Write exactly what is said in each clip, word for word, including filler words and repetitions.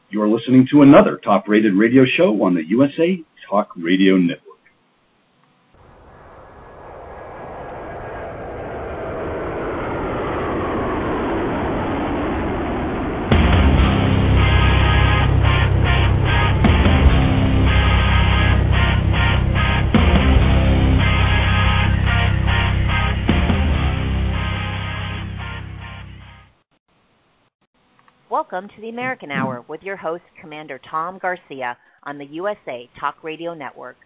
You are listening to another top-rated radio show on the U S A Talk Radio Network. Welcome to the American Hour with your host, Commander Tom Garcia, on the U S A Talk Radio Network.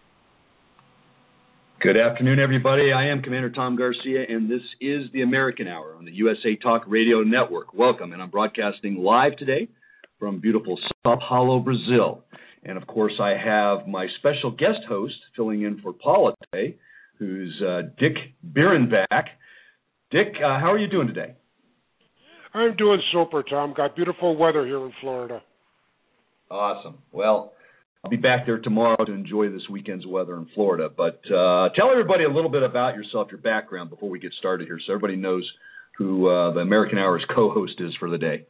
Good afternoon, everybody. I am Commander Tom Garcia, and this is the American Hour on the U S A Talk Radio Network. Welcome, and I'm broadcasting live today from beautiful Sao Paulo, Brazil. And, of course, I have my special guest host filling in for Paula today, who's uh, Dick Bierenbach. Dick, uh, how are you doing today? I'm doing super, Tom. Got beautiful weather here in Florida. Awesome. Well, I'll be back there tomorrow to enjoy this weekend's weather in Florida. But uh, tell everybody a little bit about yourself, your background, before we get started here, so everybody knows who uh, the American Hour's co-host is for the day.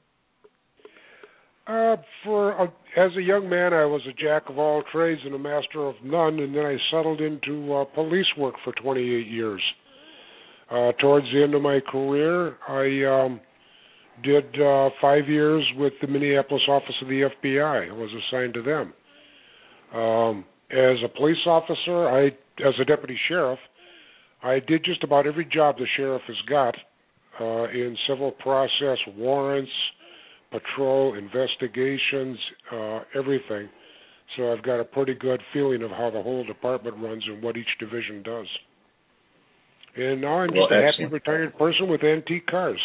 Uh, for uh, as a young man, I was a jack of all trades and a master of none, and then I settled into uh, police work for twenty-eight years. Uh, towards the end of my career, I... Um, Did uh, five years with the Minneapolis office of the F B I. I was assigned to them. Um, as a police officer, I, as a deputy sheriff, I did just about every job the sheriff has got uh, in civil process, warrants, patrol, investigations, uh, everything. So I've got a pretty good feeling of how the whole department runs and what each division does. And now I'm just well, a happy retired person with antique cars.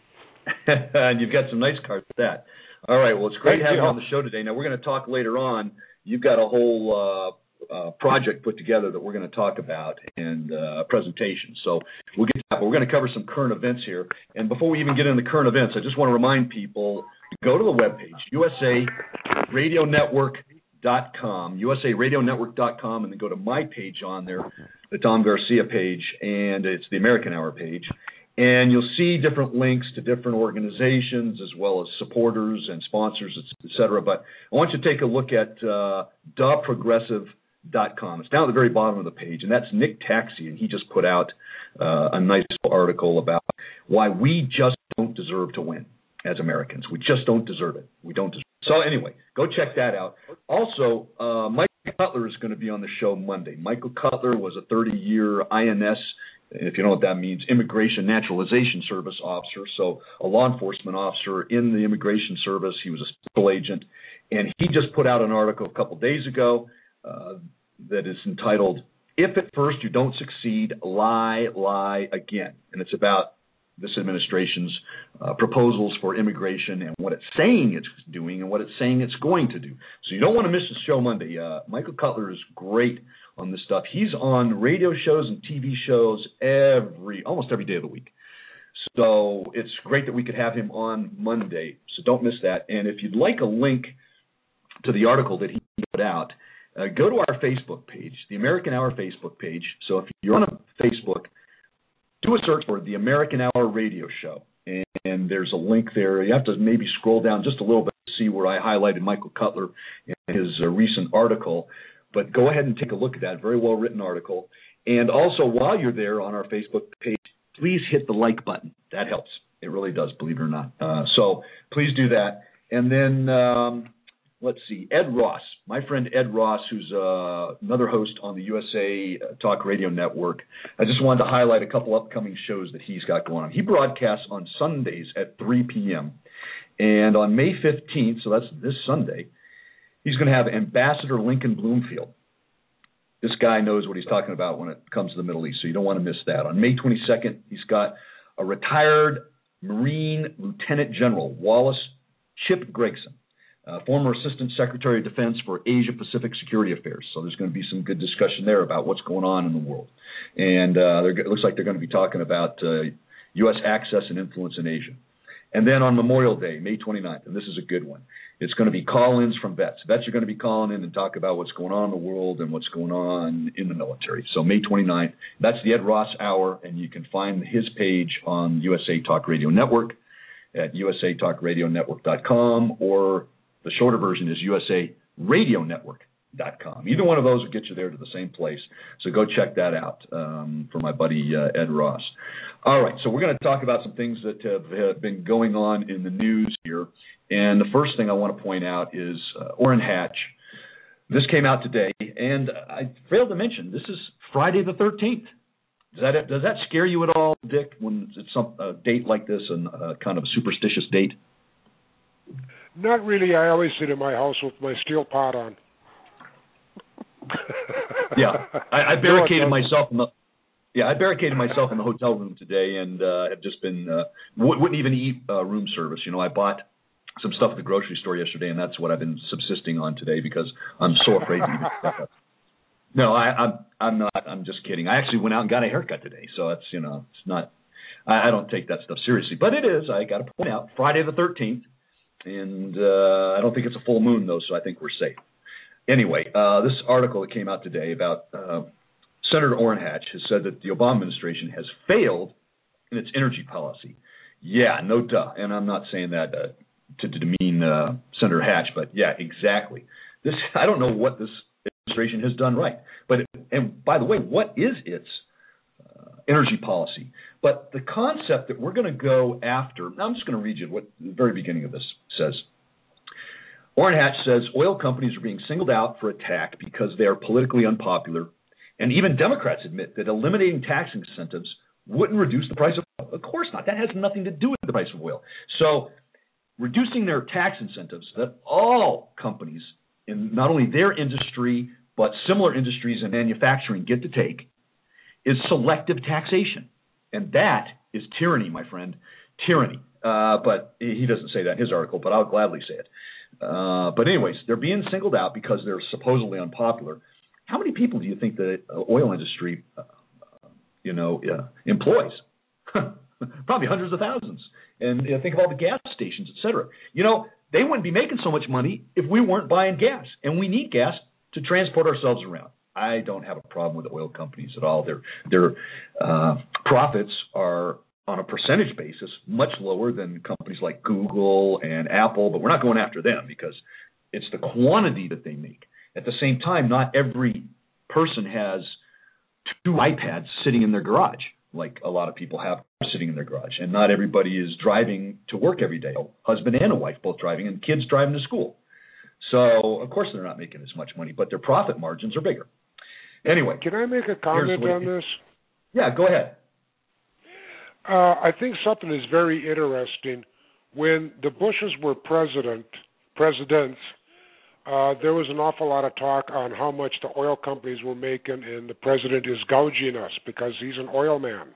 And you've got some nice cars with that. All right, well, it's great having you on the show today. Now, we're going to talk later on. You've got a whole uh, uh, project put together that we're going to talk about and uh, a presentation. So we'll get to that, but we're going to cover some current events here. And before we even get into the current events, I just want to remind people, go to the webpage, U S A Radio Network dot com, U S A Radio Network dot com, and then go to my page on there, the Tom Garcia page, and it's the American Hour page. And you'll see different links to different organizations as well as supporters and sponsors, et cetera. But I want you to take a look at uh, the progressive dot com. It's down at the very bottom of the page, and that's Nick Taxi, and he just put out uh, a nice article about why we just don't deserve to win as Americans. We just don't deserve it. We don't deserve it. So anyway, go check that out. Also, uh, Michael Cutler is going to be on the show Monday. Michael Cutler was a thirty-year I N S, if you know what that means, Immigration Naturalization Service officer, so a law enforcement officer in the Immigration Service. He was a special agent, and he just put out an article a couple days ago uh, that is entitled, "If at First You Don't Succeed, Lie, Lie Again." And it's about this administration's uh, proposals for immigration and what it's saying it's doing and what it's saying it's going to do. So you don't want to miss the show Monday. Uh, Michael Cutler is great on this stuff. He's on radio shows and T V shows every, almost every day of the week. So it's great that we could have him on Monday. So don't miss that. And if you'd like a link to the article that he put out, uh, go to our Facebook page, the American Hour Facebook page. So if you're on Facebook, do a search for the American Hour Radio Show. And, and there's a link there. You have to maybe scroll down just a little bit to see where I highlighted Michael Cutler in his uh, recent article. But go ahead and take a look at that. Very well-written article. And also, while you're there on our Facebook page, please hit the like button. That helps. It really does, believe it or not. Uh, so please do that. And then, um, let's see, Ed Ross, my friend Ed Ross, who's uh, another host on the U S A Talk Radio Network. I just wanted to highlight a couple upcoming shows that he's got going on. He broadcasts on Sundays at three p.m. And on May fifteenth, so that's this Sunday, he's going to have Ambassador Lincoln Bloomfield. This guy knows what he's talking about when it comes to the Middle East, so you don't want to miss that. On May twenty-second, he's got a retired Marine Lieutenant General, Wallace Chip Gregson, uh, former Assistant Secretary of Defense for Asia-Pacific Security Affairs. So there's going to be some good discussion there about what's going on in the world. And uh, it looks like they're going to be talking about uh, U S access and influence in Asia. And then on Memorial Day, May twenty-ninth, and this is a good one, it's going to be call-ins from vets. Vets are going to be calling in and talk about what's going on in the world and what's going on in the military. So May twenty-ninth, that's the Ed Ross Hour, and you can find his page on U S A Talk Radio Network at U S A Talk Radio Network dot com or The shorter version is U S A Radio Network dot com. Either one of those will get you there to the same place. So go check that out um, for my buddy uh, Ed Ross. All right, so we're going to talk about some things that have, have been going on in the news here. And the first thing I want to point out is uh, Orrin Hatch. This came out today, and I failed to mention, this is Friday the thirteenth. Does that, does that scare you at all, Dick, when it's some a date like this and uh, kind of a superstitious date? Not really. I always sit in my house with my steel pot on. yeah, I, I barricaded myself in the yeah I barricaded myself in the hotel room today, and uh, have just been uh, w- wouldn't even eat uh, room service. You know, I bought some stuff at the grocery store yesterday, and that's what I've been subsisting on today because I'm so afraid to eat stuff. No, I, I'm I'm not. I'm just kidding. I actually went out and got a haircut today, so it's you know it's not. I, I don't take that stuff seriously, but it is. I got to point out Friday the thirteenth, and uh, I don't think it's a full moon though, so I think we're safe. Anyway, uh, this article that came out today about uh, Senator Orrin Hatch has said that the Obama administration has failed in its energy policy. Yeah, no duh. And I'm not saying that uh, to, to demean uh, Senator Hatch, but yeah, exactly. This I don't know what this administration has done right. But and by the way, what is its uh, energy policy? But the concept that we're going to go after. Now I'm just going to read you what the very beginning of this says. Orrin Hatch says oil companies are being singled out for attack because they are politically unpopular, and even Democrats admit that eliminating tax incentives wouldn't reduce the price of oil. Of course not. That has nothing to do with the price of oil. So reducing their tax incentives that all companies in not only their industry but similar industries and manufacturing get to take is selective taxation. And that is tyranny, my friend, tyranny. Uh, but he doesn't say that in his article, but I'll gladly say it. Uh, but anyways, they're being singled out because they're supposedly unpopular. How many people do you think the oil industry, uh, you know, uh, employs? Probably hundreds of thousands. And you know, think of all the gas stations, et cetera. You know, they wouldn't be making so much money if we weren't buying gas. And we need gas to transport ourselves around. I don't have a problem with the oil companies at all. Their their uh, profits are on a percentage basis, much lower than companies like Google and Apple, but we're not going after them because it's the quantity that they make. At the same time, not every person has two iPads sitting in their garage, like a lot of people have sitting in their garage, and not everybody is driving to work every day. A husband and a wife both driving, and kids driving to school. So, of course, they're not making as much money, but their profit margins are bigger. Anyway. Can I make a comment on this? Yeah, go ahead. Uh, I think something is very interesting. When the Bushes were president, presidents, uh, there was an awful lot of talk on how much the oil companies were making, and the president is gouging us because he's an oil man.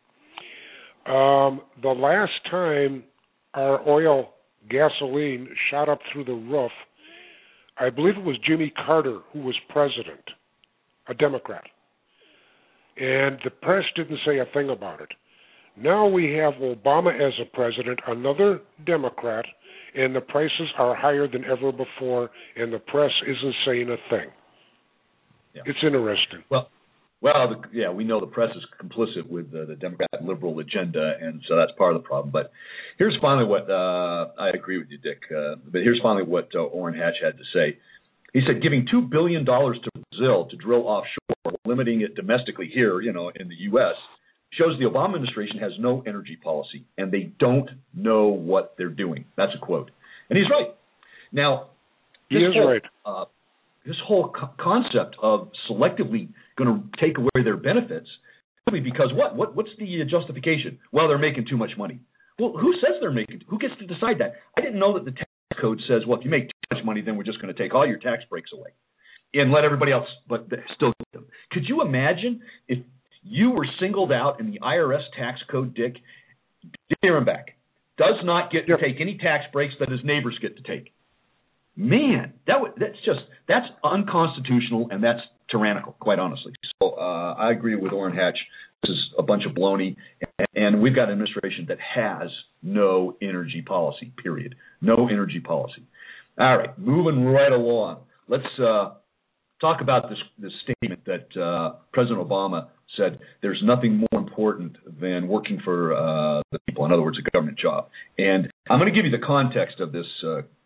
Um, the last time our oil gasoline shot up through the roof, I believe it was Jimmy Carter who was president, a Democrat. And the press didn't say a thing about it. Now we have Obama as a president, another Democrat, and the prices are higher than ever before, and the press isn't saying a thing. Yeah. It's interesting. Well, well, the, yeah, we know the press is complicit with the, the Democrat liberal agenda, and so that's part of the problem. But here's finally what uh, I agree with you, Dick. Uh, but here's finally what uh, Orrin Hatch had to say. He said, giving two billion dollars to Brazil to drill offshore, limiting it domestically here, you know, in the U S, shows the Obama administration has no energy policy, and they don't know what they're doing. That's a quote. And he's right. Now, he is whole, right. Uh, this whole co- concept of selectively going to take away their benefits, simply because what? what? What's the justification? Well, they're making too much money. Well, who says they're making? Who gets to decide that? I didn't know that the tax code says, well, if you make too much money, then we're just going to take all your tax breaks away and let everybody else, but still get them. Could you imagine if you were singled out in the I R S tax code, Dick? Dick Nierenbach does not get to take any tax breaks that his neighbors get to take. Man, that would, that's just that's unconstitutional, and that's tyrannical, quite honestly. So uh, I agree with Orrin Hatch. This is a bunch of baloney, and, and we've got an administration that has no energy policy. Period. No energy policy. All right, moving right along. Let's uh, talk about this this statement that uh, President Obama said there's nothing more important than working for uh, the people, in other words, a government job. And I'm going to give you the context of this uh,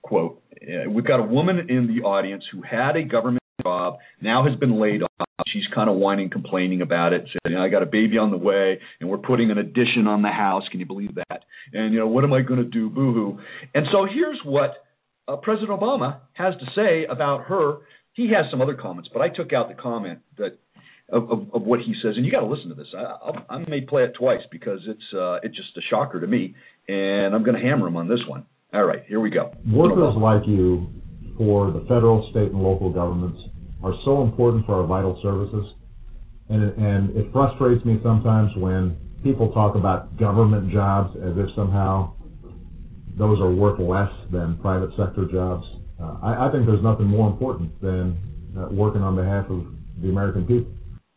quote, we've got a woman in the audience who had a government job, now has been laid off. She's kind of whining, complaining about it. Saying, you know, I got a baby on the way, and we're putting an addition on the house. Can you believe that? And, you know, what am I going to do? Boo-hoo. And so here's what uh, President Obama has to say about her. He has some other comments, but I took out the comment that of, of, of what he says. And you got to listen to this. I, I'll, I may play it twice because it's uh, it's just a shocker to me, and I'm going to hammer him on this one. All right, here we go. Workers like you for the federal, state, and local governments are so important for our vital services, and it, and it frustrates me sometimes when people talk about government jobs as if somehow those are worth less than private sector jobs. Uh, I, I think there's nothing more important than uh, working on behalf of the American people.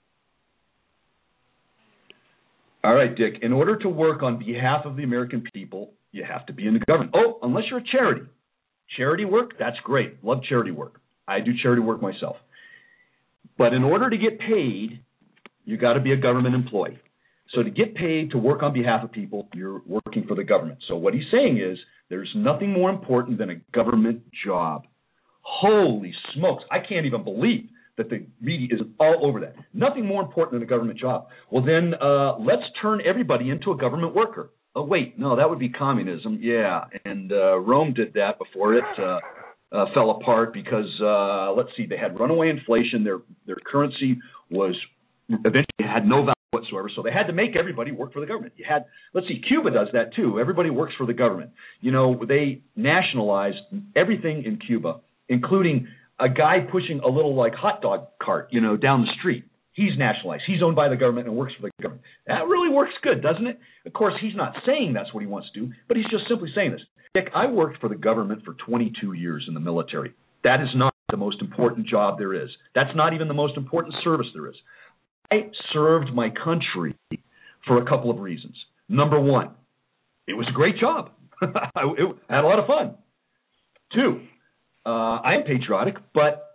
All right, Dick, in order to work on behalf of the American people, you have to be in the government. Oh, unless you're a charity. Charity work, that's great. Love charity work. I do charity work myself. But in order to get paid, you got to be a government employee. So to get paid to work on behalf of people, you're working for the government. So what he's saying is there's nothing more important than a government job. Holy smokes. I can't even believe that the media is all over that. Nothing more important than a government job. Well, then uh, let's turn everybody into a government worker. Oh, wait, no, that would be communism. Yeah, and uh, Rome did that before it uh, uh, fell apart because, uh, let's see, they had runaway inflation. Their their currency was eventually had no value whatsoever, so they had to make everybody work for the government. You had, let's see, Cuba does that too. Everybody works for the government. You know, they nationalized everything in Cuba, including a guy pushing a little like hot dog cart, you know, down the street. He's nationalized. He's owned by the government and works for the government. That really works good, doesn't it? Of course, he's not saying that's what he wants to do, but he's just simply saying this. Dick, I worked for the government for twenty-two years in the military. That is not the most important job there is. That's not even the most important service there is. I served my country for a couple of reasons. Number one, it was a great job. I, it, I had a lot of fun. Two, uh, I am patriotic, but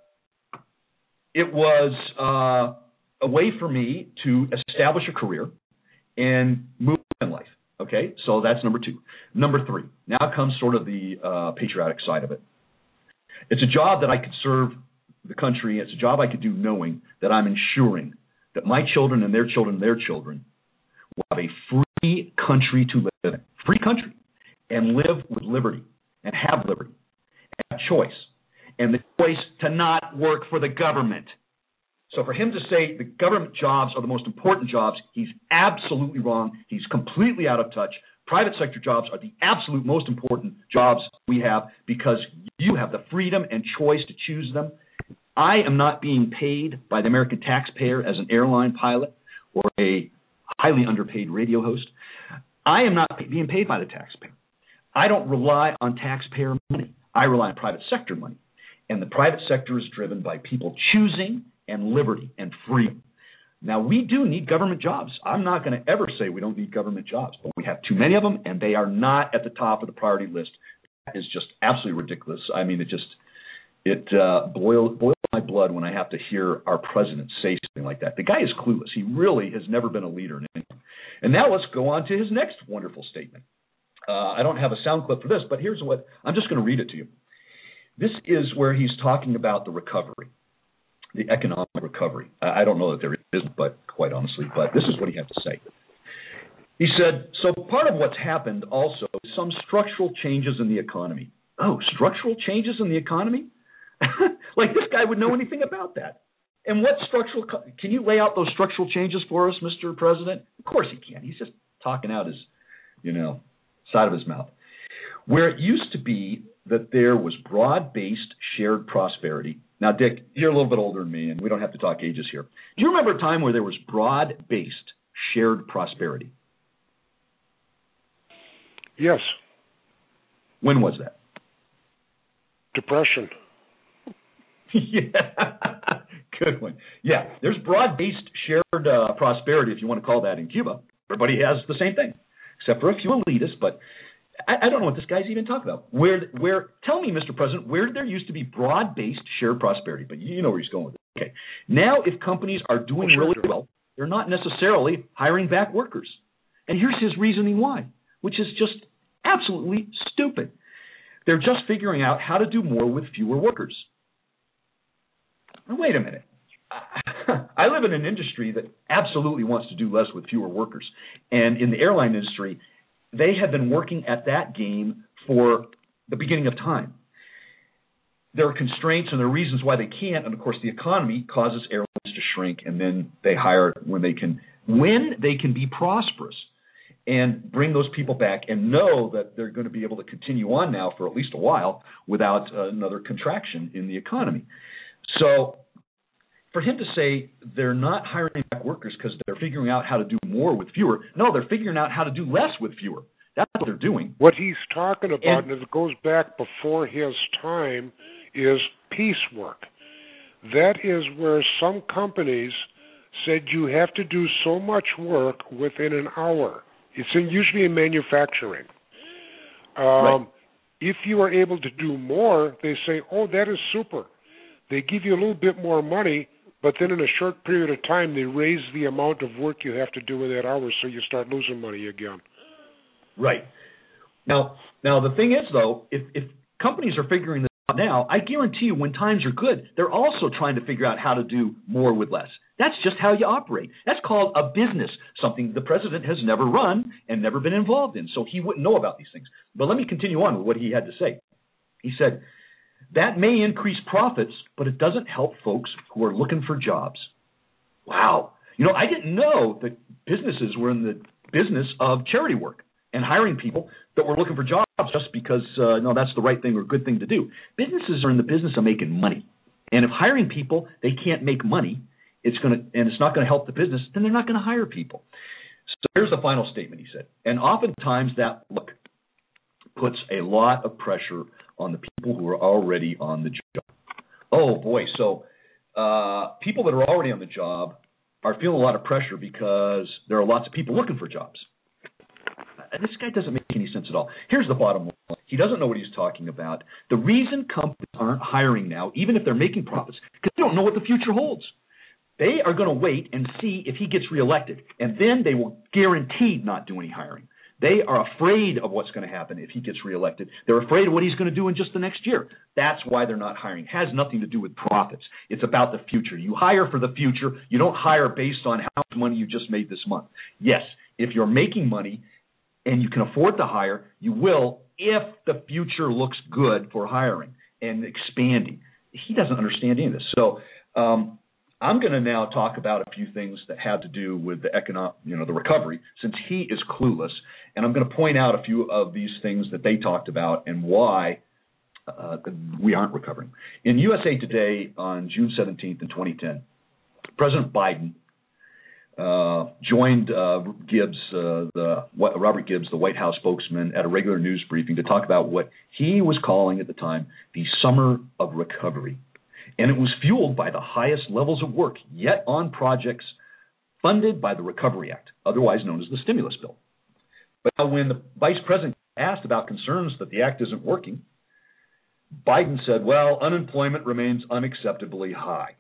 it was uh, a way for me to establish a career and move in life. Okay, so that's number two. Number three, now comes sort of the uh, patriotic side of it. It's a job that I could serve the country. It's a job I could do knowing that I'm ensuring that my children and their children and their children will have a free country to live in, free country, and live with liberty, and have liberty, and have choice, and the choice to not work for the government. So for him to say the government jobs are the most important jobs, he's absolutely wrong. He's completely out of touch. Private sector jobs are the absolute most important jobs we have because you have the freedom and choice to choose them. I am not being paid by the American taxpayer as an airline pilot or a highly underpaid radio host. I am not being paid by the taxpayer. I don't rely on taxpayer money. I rely on private sector money. And the private sector is driven by people choosing and liberty and freedom. Now, we do need government jobs. I'm not going to ever say we don't need government jobs, but we have too many of them, and they are not at the top of the priority list. That is just absolutely ridiculous. I mean, it just it uh, boils, boils my blood when I have to hear our president say something like that. The guy is clueless. He really has never been a leader in anything. And now let's go on to his next wonderful statement. Uh, I don't have a sound clip for this, but here's what – I'm just going to read it to you. This is where he's talking about the recovery, the economic recovery. I don't know that there is, but quite honestly, but this is what he had to say. He said, so part of what's happened also is some structural changes in the economy. Oh, structural changes in the economy? Like this guy would know anything about that. And what structural, can you lay out those structural changes for us, Mister President? Of course he can. He's just talking out his, you know, side of his mouth. Where it used to be that there was broad-based shared prosperity. Now, Dick, you're a little bit older than me, and we don't have to talk ages here. Do you remember a time where there was broad-based shared prosperity? Yes. When was that? Depression. Yeah, good one. Yeah, there's broad-based shared uh, prosperity, if you want to call that, in Cuba. Everybody has the same thing, except for a few elitists, but I, I don't know what this guy's even talking about. Where, where? Tell me, Mister President, where there used to be broad-based shared prosperity, but you know where he's going with it. Okay. Now, if companies are doing oh, sure, really sure. well, they're not necessarily hiring back workers. And here's his reasoning why, which is just absolutely stupid. They're just figuring out how to do more with fewer workers. Now, wait a minute. I live in an industry that absolutely wants to do less with fewer workers. And in the airline industry, they have been working at that game for the beginning of time. There are constraints and there are reasons why they can't. And, of course, the economy causes airlines to shrink, and then they hire when they can, when they can be prosperous and bring those people back and know that they're going to be able to continue on now for at least a while without uh, another contraction in the economy. So for him to say they're not hiring back workers because they're figuring out how to do more with fewer, no, they're figuring out how to do less with fewer. That's what they're doing. What he's talking about, and, and it goes back before his time, is piecework. That is where some companies said you have to do so much work within an hour. It's in, usually in manufacturing. Um, right. If you are able to do more, they say, oh, that is super. They give you a little bit more money, but then in a short period of time, they raise the amount of work you have to do in that hour, so you start losing money again. Right. Now, now the thing is, though, if, if companies are figuring this out now, I guarantee you when times are good, they're also trying to figure out how to do more with less. That's just how you operate. That's called a business, something the president has never run and never been involved in, so he wouldn't know about these things. But let me continue on with what he had to say. He said, that may increase profits, but it doesn't help folks who are looking for jobs. Wow. You know, I didn't know that businesses were in the business of charity work and hiring people that were looking for jobs just because, uh, no, that's the right thing or good thing to do. Businesses are in the business of making money. And if hiring people, they can't make money, it's going to, and it's not going to help the business, then they're not going to hire people. So here's the final statement, he said. And oftentimes that look puts a lot of pressure on the people who are already on the job. Oh, boy. So uh, people that are already on the job are feeling a lot of pressure because there are lots of people looking for jobs. This guy doesn't make any sense at all. Here's the bottom line. He doesn't know what he's talking about. The reason companies aren't hiring now, even if they're making profits, because they don't know what the future holds. They are going to wait and see if he gets reelected, and then they will guaranteed not do any hiring. They are afraid of what's going to happen if he gets reelected. They're afraid of what he's going to do in just the next year. That's why they're not hiring. It has nothing to do with profits. It's about the future. You hire for the future. You don't hire based on how much money you just made this month. Yes, if you're making money and you can afford to hire, you will if the future looks good for hiring and expanding. He doesn't understand any of this. So um, I'm going to now talk about a few things that have to do with the economic, you know, the recovery, since he is clueless. And I'm going to point out a few of these things that they talked about and why uh, we aren't recovering. In U S A Today on June seventeenth in twenty ten, President Biden uh, joined uh, Gibbs, uh, the Robert Gibbs, the White House spokesman, at a regular news briefing to talk about what he was calling at the time the summer of recovery. And it was fueled by the highest levels of work yet on projects funded by the Recovery Act, otherwise known as the stimulus bill. But when the vice president asked about concerns that the act isn't working, Biden said, well, unemployment remains unacceptably high.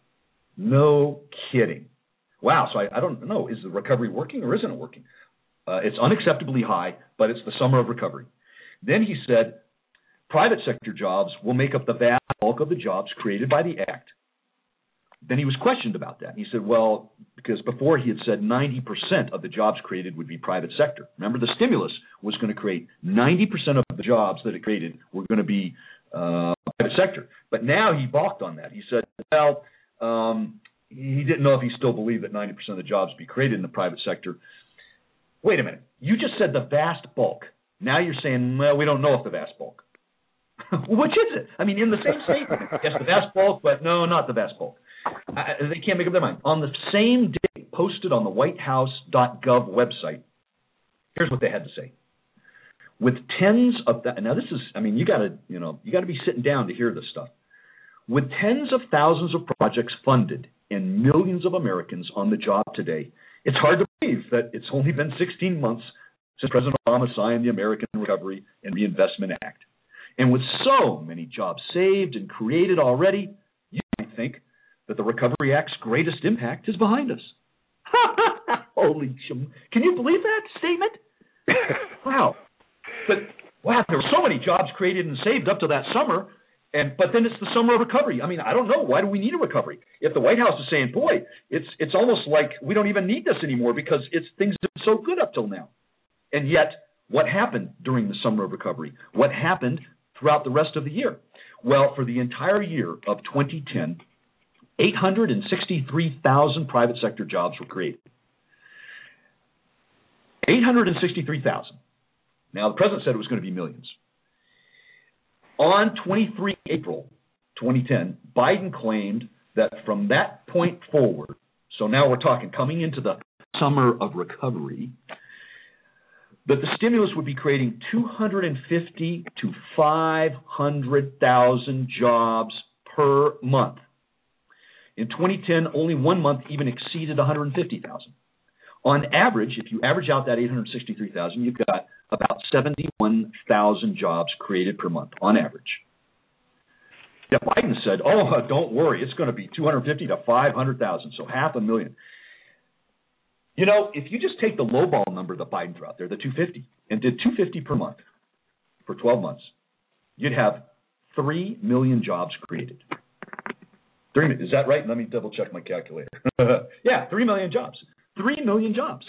No kidding. Wow, so I, I don't know, is the recovery working or isn't it working? Uh, it's unacceptably high, but it's the summer of recovery. Then he said, private sector jobs will make up the vast bulk of the jobs created by the act. Then he was questioned about that. He said, well, because before he had said ninety percent of the jobs created would be private sector. Remember, the stimulus was going to create ninety percent of the jobs that it created were going to be uh, private sector. But now he balked on that. He said, well, um, he didn't know if he still believed that ninety percent of the jobs would be created in the private sector. Wait a minute. You just said the vast bulk. Now you're saying, well, we don't know if the vast bulk. Which is it? I mean, in the same statement, yes, the vast bulk, but no, not the vast bulk. I, they can't make up their mind. On the same day, posted on the white house dot gov website, here's what they had to say. With tens of that, now this is, I mean, you got to, you know, you got to be sitting down to hear this stuff. With tens of thousands of projects funded and millions of Americans on the job today, it's hard to believe that it's only been sixteen months since President Obama signed the American Recovery and Reinvestment Act. And with so many jobs saved and created already, you might think that the Recovery Act's greatest impact is behind us. Holy shim. Can you believe that statement? Wow. But wow, there were so many jobs created and saved up to that summer, and but then it's the summer of recovery. I mean, I don't know. Why do we need a recovery? If the White House is saying, boy, it's it's almost like we don't even need this anymore because it's things have been so good up till now. And yet, what happened during the summer of recovery? What happened throughout the rest of the year? Well, for the entire year of twenty ten, eight hundred sixty-three thousand private sector jobs were created. eight hundred sixty-three thousand. Now, the president said it was going to be millions. On the twenty-third of April twenty ten, Biden claimed that from that point forward, so now we're talking coming into the summer of recovery, that the stimulus would be creating two hundred fifty to five hundred thousand jobs per month. In twenty ten, only one month even exceeded one hundred fifty thousand. On average, if you average out that eight hundred sixty-three thousand, you've got about seventy-one thousand jobs created per month on average. Yeah, Biden said, oh, don't worry, it's going to be two hundred fifty to five hundred thousand, so half a million. You know, if you just take the lowball number that Biden threw out there, the two hundred fifty, and did two hundred fifty per month for twelve months, you'd have three million jobs created. Three, is that right? Let me double check my calculator. Yeah, three million jobs. Three million jobs.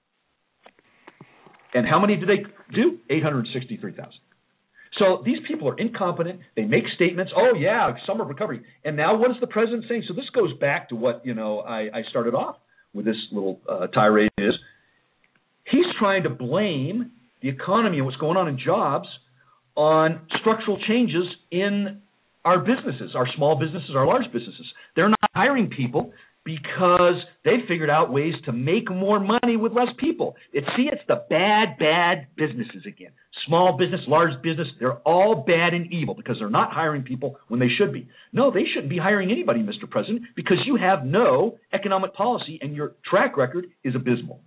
And how many did they do? eight hundred sixty-three thousand. So these people are incompetent. They make statements. Oh, yeah, summer recovery. And now what is the president saying? So this goes back to what, you know, I, I started off with this little uh, tirade is he's trying to blame the economy and what's going on in jobs on structural changes in our businesses, our small businesses, our large businesses. They're not hiring people because they figured out ways to make more money with less people. It's, see, it's the bad, bad businesses again. Small business, large business, they're all bad and evil because they're not hiring people when they should be. No, they shouldn't be hiring anybody, Mister President, because you have no economic policy and your track record is abysmal.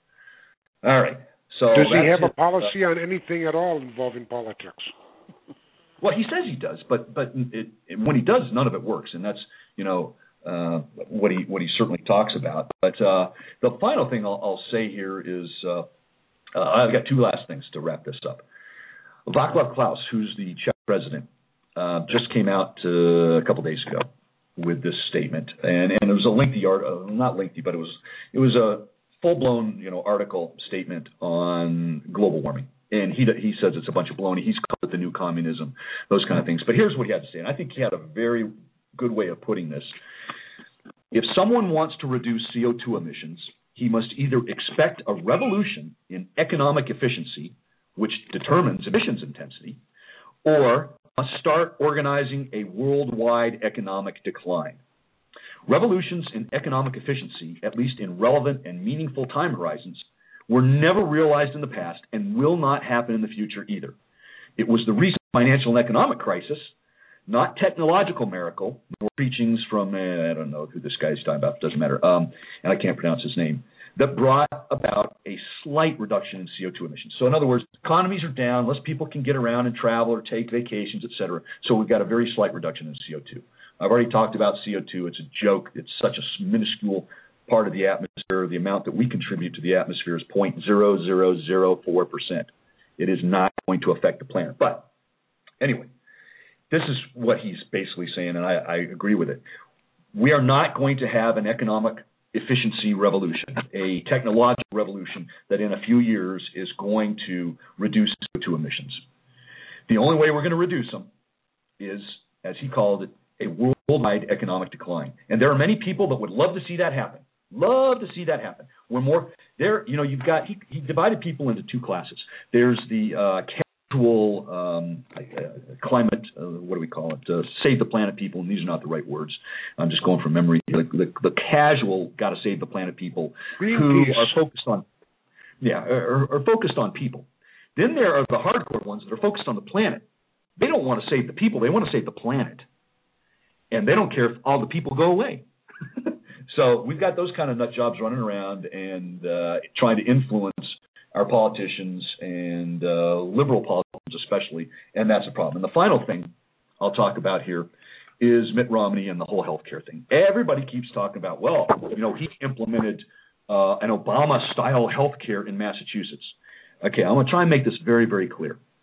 All right. So does he have it. a policy uh, on anything at all involving politics? Well, he says he does, but but it, it, when he does, none of it works, and that's, you know, uh, what he what he certainly talks about. But uh, the final thing I'll, I'll say here is uh, uh, I've got two last things to wrap this up. Václav Klaus, who's the Czech president, uh, just came out uh, a couple days ago with this statement, and and it was a lengthy art, uh, not lengthy, but it was it was a full blown you know article statement on global warming. And he he says it's a bunch of baloney. He's called it the new communism, those kind of things. But here's what he had to say, and I think he had a very good way of putting this. If someone wants to reduce C O two emissions, he must either expect a revolution in economic efficiency, which determines emissions intensity, or must start organizing a worldwide economic decline. Revolutions in economic efficiency, at least in relevant and meaningful time horizons, were never realized in the past and will not happen in the future either. It was the recent financial and economic crisis, not technological miracle, nor preachings from, eh, I don't know who this guy's talking about, doesn't matter, um, and I can't pronounce his name, that brought about a slight reduction in C O two emissions. So in other words, economies are down, less people can get around and travel or take vacations, et cetera. So we've got a very slight reduction in C O two. I've already talked about C O two. It's a joke. It's such a minuscule part of the atmosphere. The amount that we contribute to the atmosphere is zero point zero zero zero four percent. It is not going to affect the planet. But anyway, this is what he's basically saying, and I, I agree with it. We are not going to have an economic efficiency revolution, a technological revolution that in a few years is going to reduce C O two emissions. The only way we're going to reduce them is, as he called it, a worldwide economic decline. And there are many people that would love to see that happen. Love to see that happen. We're more there. You know, you've got he, he divided people into two classes. There's the uh, casual um, uh, climate. Uh, what do we call it? Uh, save the planet people. And these are not the right words. I'm just going from memory. The, the, the casual, got to save the planet people who are focused on, yeah, are, are focused on people. Then there are the hardcore ones that are focused on the planet. They don't want to save the people. They want to save the planet, and they don't care if all the people go away. So we've got those kind of nut jobs running around and uh, trying to influence our politicians and uh, liberal politicians especially, and that's a problem. And the final thing I'll talk about here is Mitt Romney and the whole health care thing. Everybody keeps talking about, well, you know, he implemented uh, an Obama-style health care in Massachusetts. Okay, I'm going to try and make this very, very clear.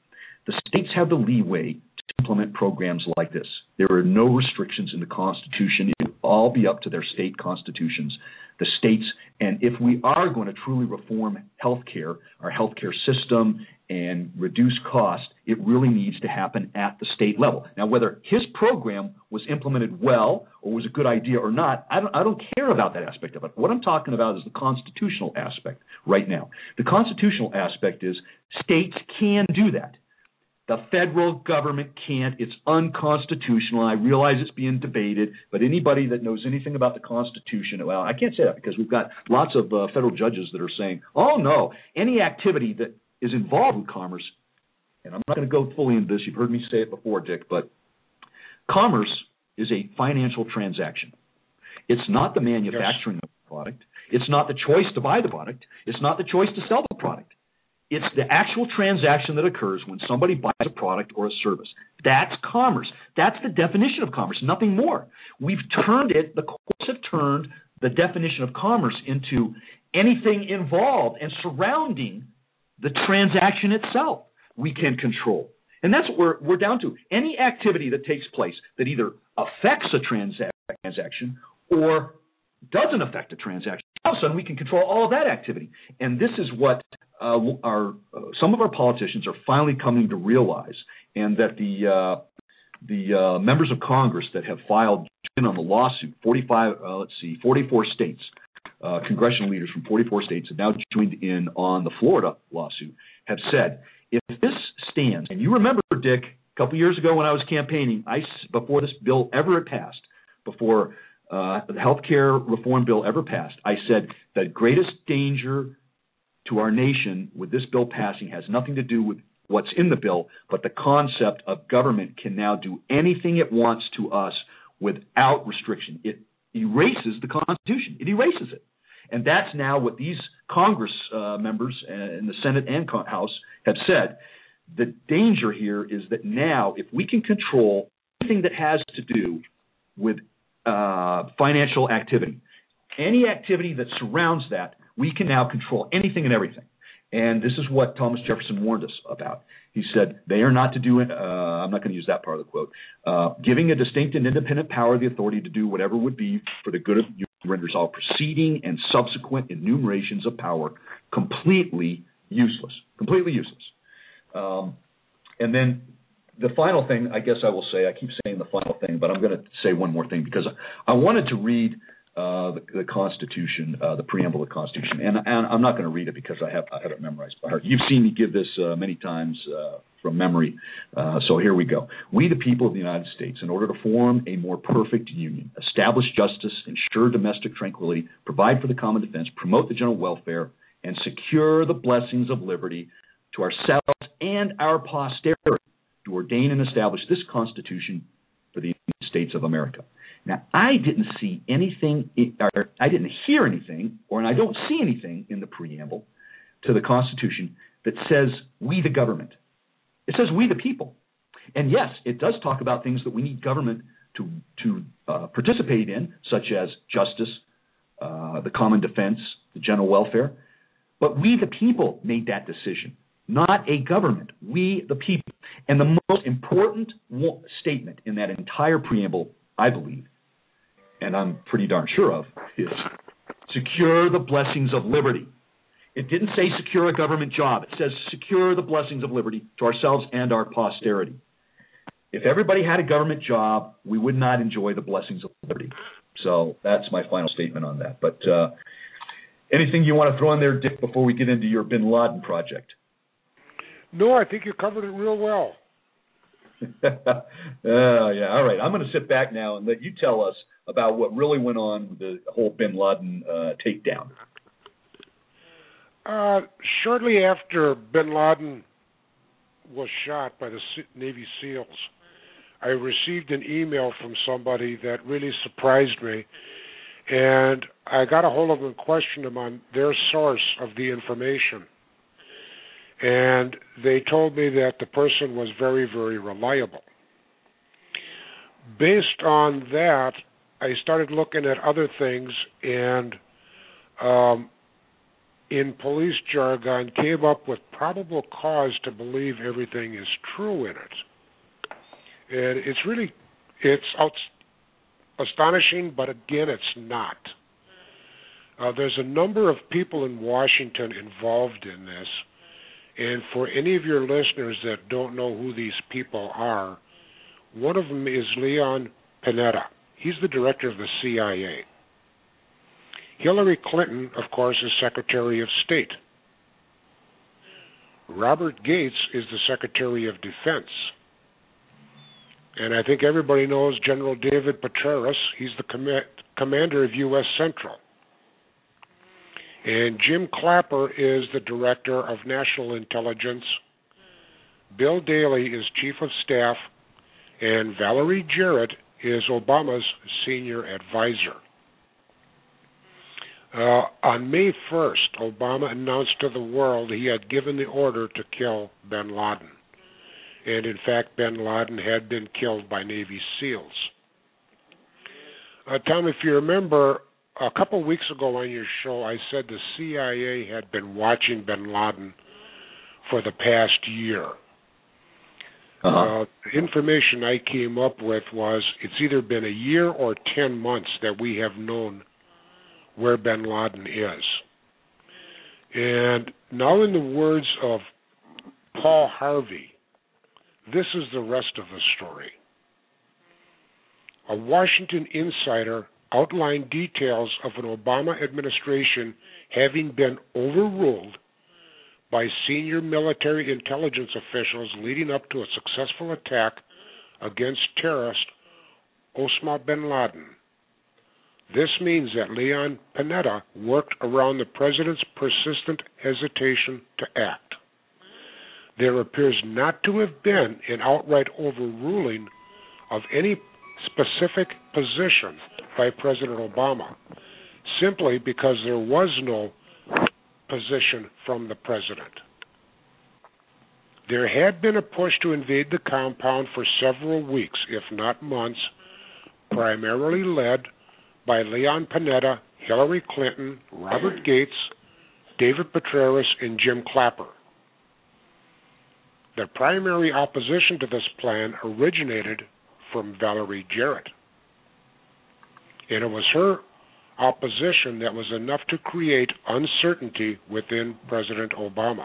The states have the leeway to implement programs like this. There are no restrictions in the Constitution. It will all be up to their state constitutions, the states. And if we are going to truly reform healthcare, our healthcare system, and reduce cost, it really needs to happen at the state level. Now, whether his program was implemented well or was a good idea or not, I don't, I don't care about that aspect of it. What I'm talking about is the constitutional aspect right now. The constitutional aspect is states can do that. The federal government can't. It's unconstitutional. I realize it's being debated, but anybody that knows anything about the Constitution, well, I can't say that because we've got lots of uh, federal judges that are saying, oh, no, any activity that is involved with commerce, and I'm not going to go fully into this. You've heard me say it before, Dick, but commerce is a financial transaction. It's not the manufacturing yes. of the product. It's not the choice to buy the product. It's not the choice to sell the product. It's the actual transaction that occurs when somebody buys a product or a service. That's commerce. That's the definition of commerce, nothing more. We've turned it, the courts have turned the definition of commerce into anything involved and surrounding the transaction itself we can control. And that's what we're, we're down to. Any activity that takes place that either affects a transa- transaction or doesn't affect a transaction, all of a sudden we can control all of that activity. And this is what uh, our uh, some of our politicians are finally coming to realize, and that the uh, the uh, members of Congress that have filed in on the lawsuit, forty-five, uh, let's see, forty-four states, uh, congressional leaders from forty-four states have now joined in on the Florida lawsuit, have said, if this stands, and you remember, Dick, a couple years ago when I was campaigning, I, before this bill ever had passed, before uh, the health care reform bill ever passed, I said the greatest danger to our nation with this bill passing has nothing to do with what's in the bill, but the concept of government can now do anything it wants to us without restriction. It erases the Constitution. It erases it. And that's now what these Congress uh, members in the Senate and House have said. The danger here is that now if we can control anything that has to do with uh, financial activity, any activity that surrounds that, we can now control anything and everything. And this is what Thomas Jefferson warned us about. He said, they are not to do it, uh, I'm not going to use that part of the quote, uh, giving a distinct and independent power the authority to do whatever would be for the good of you renders all preceding and subsequent enumerations of power completely useless, completely useless. Um, and then the final thing, I guess I will say, I keep saying the final thing, but I'm going to say one more thing because I wanted to read Uh, the, the Constitution, uh, the preamble of the Constitution, and, and I'm not going to read it because I have I have it memorized by heart. You've seen me give this uh, many times uh, from memory, uh, so here we go. We, the people of the United States, in order to form a more perfect union, establish justice, ensure domestic tranquility, provide for the common defense, promote the general welfare, and secure the blessings of liberty to ourselves and our posterity, to ordain and establish this Constitution for the United States of America. Now, I didn't see anything, or I didn't hear anything, or and I don't see anything in the preamble to the Constitution that says we the government. It says we the people. And yes, it does talk about things that we need government to to uh, participate in, such as justice, uh, the common defense, the general welfare. But we the people made that decision, not a government. We the people. And the most important statement in that entire preamble, I believe, and I'm pretty darn sure of, is secure the blessings of liberty. It didn't say secure a government job. It says secure the blessings of liberty to ourselves and our posterity. If everybody had a government job, we would not enjoy the blessings of liberty. So that's my final statement on that. But uh, anything you want to throw in there, Dick, before we get into your Bin Laden project? No, I think you covered it real well. uh, yeah, all right. I'm going to sit back now and let you tell us about what really went on with the whole Bin Laden uh, takedown. Uh, shortly after Bin Laden was shot by the Navy SEALs, I received an email from somebody that really surprised me, and I got a hold of them and questioned them on their source of the information. And they told me that the person was very, very reliable. Based on that, I started looking at other things, and um, in police jargon, came up with probable cause to believe everything is true in it. And it's really, it's out, astonishing, but again, it's not. Uh, there's a number of people in Washington involved in this, and for any of your listeners that don't know who these people are, one of them is Leon Panetta. He's the director of the C I A. Hillary Clinton, of course, is Secretary of State. Robert Gates is the Secretary of Defense. And I think everybody knows General David Petraeus. He's the com- commander of U S Central. And Jim Clapper is the Director of National Intelligence. Bill Daley is Chief of Staff. And Valerie Jarrett is Obama's Senior Advisor. Uh, on May first, Obama announced to the world he had given the order to kill bin Laden. And in fact, bin Laden had been killed by Navy SEALs. Uh, Tom, if you remember, a couple weeks ago on your show, I said the C I A had been watching bin Laden for the past year. Uh-huh. Uh, the information I came up with was it's either been a year or ten months that we have known where bin Laden is. And now, in the words of Paul Harvey, this is the rest of the story. A Washington insider outlined details of an Obama administration having been overruled by senior military intelligence officials leading up to a successful attack against terrorist Osama bin Laden. This means that Leon Panetta worked around the president's persistent hesitation to act. There appears not to have been an outright overruling of any specific position by President Obama, simply because there was no position from the president. There had been a push to invade the compound for several weeks, if not months, primarily led by Leon Panetta, Hillary Clinton, Robert Gates, David Petraeus, and Jim Clapper. The primary opposition to this plan originated from Valerie Jarrett. And it was her opposition that was enough to create uncertainty within President Obama.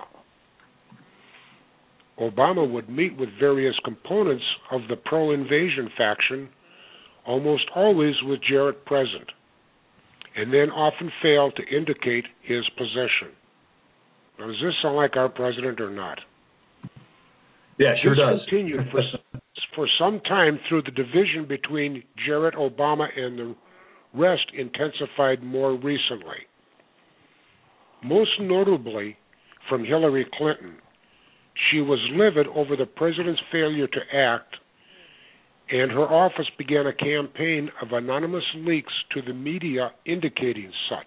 Obama would meet with various components of the pro-invasion faction, almost always with Jarrett present, and then often fail to indicate his position. Now, does this sound like our president or not? Yeah, sure this does. continued for, for some time through the division between Jarrett, Obama, and the rest intensified more recently. Most notably from Hillary Clinton. She was livid over the president's failure to act, and her office began a campaign of anonymous leaks to the media indicating such.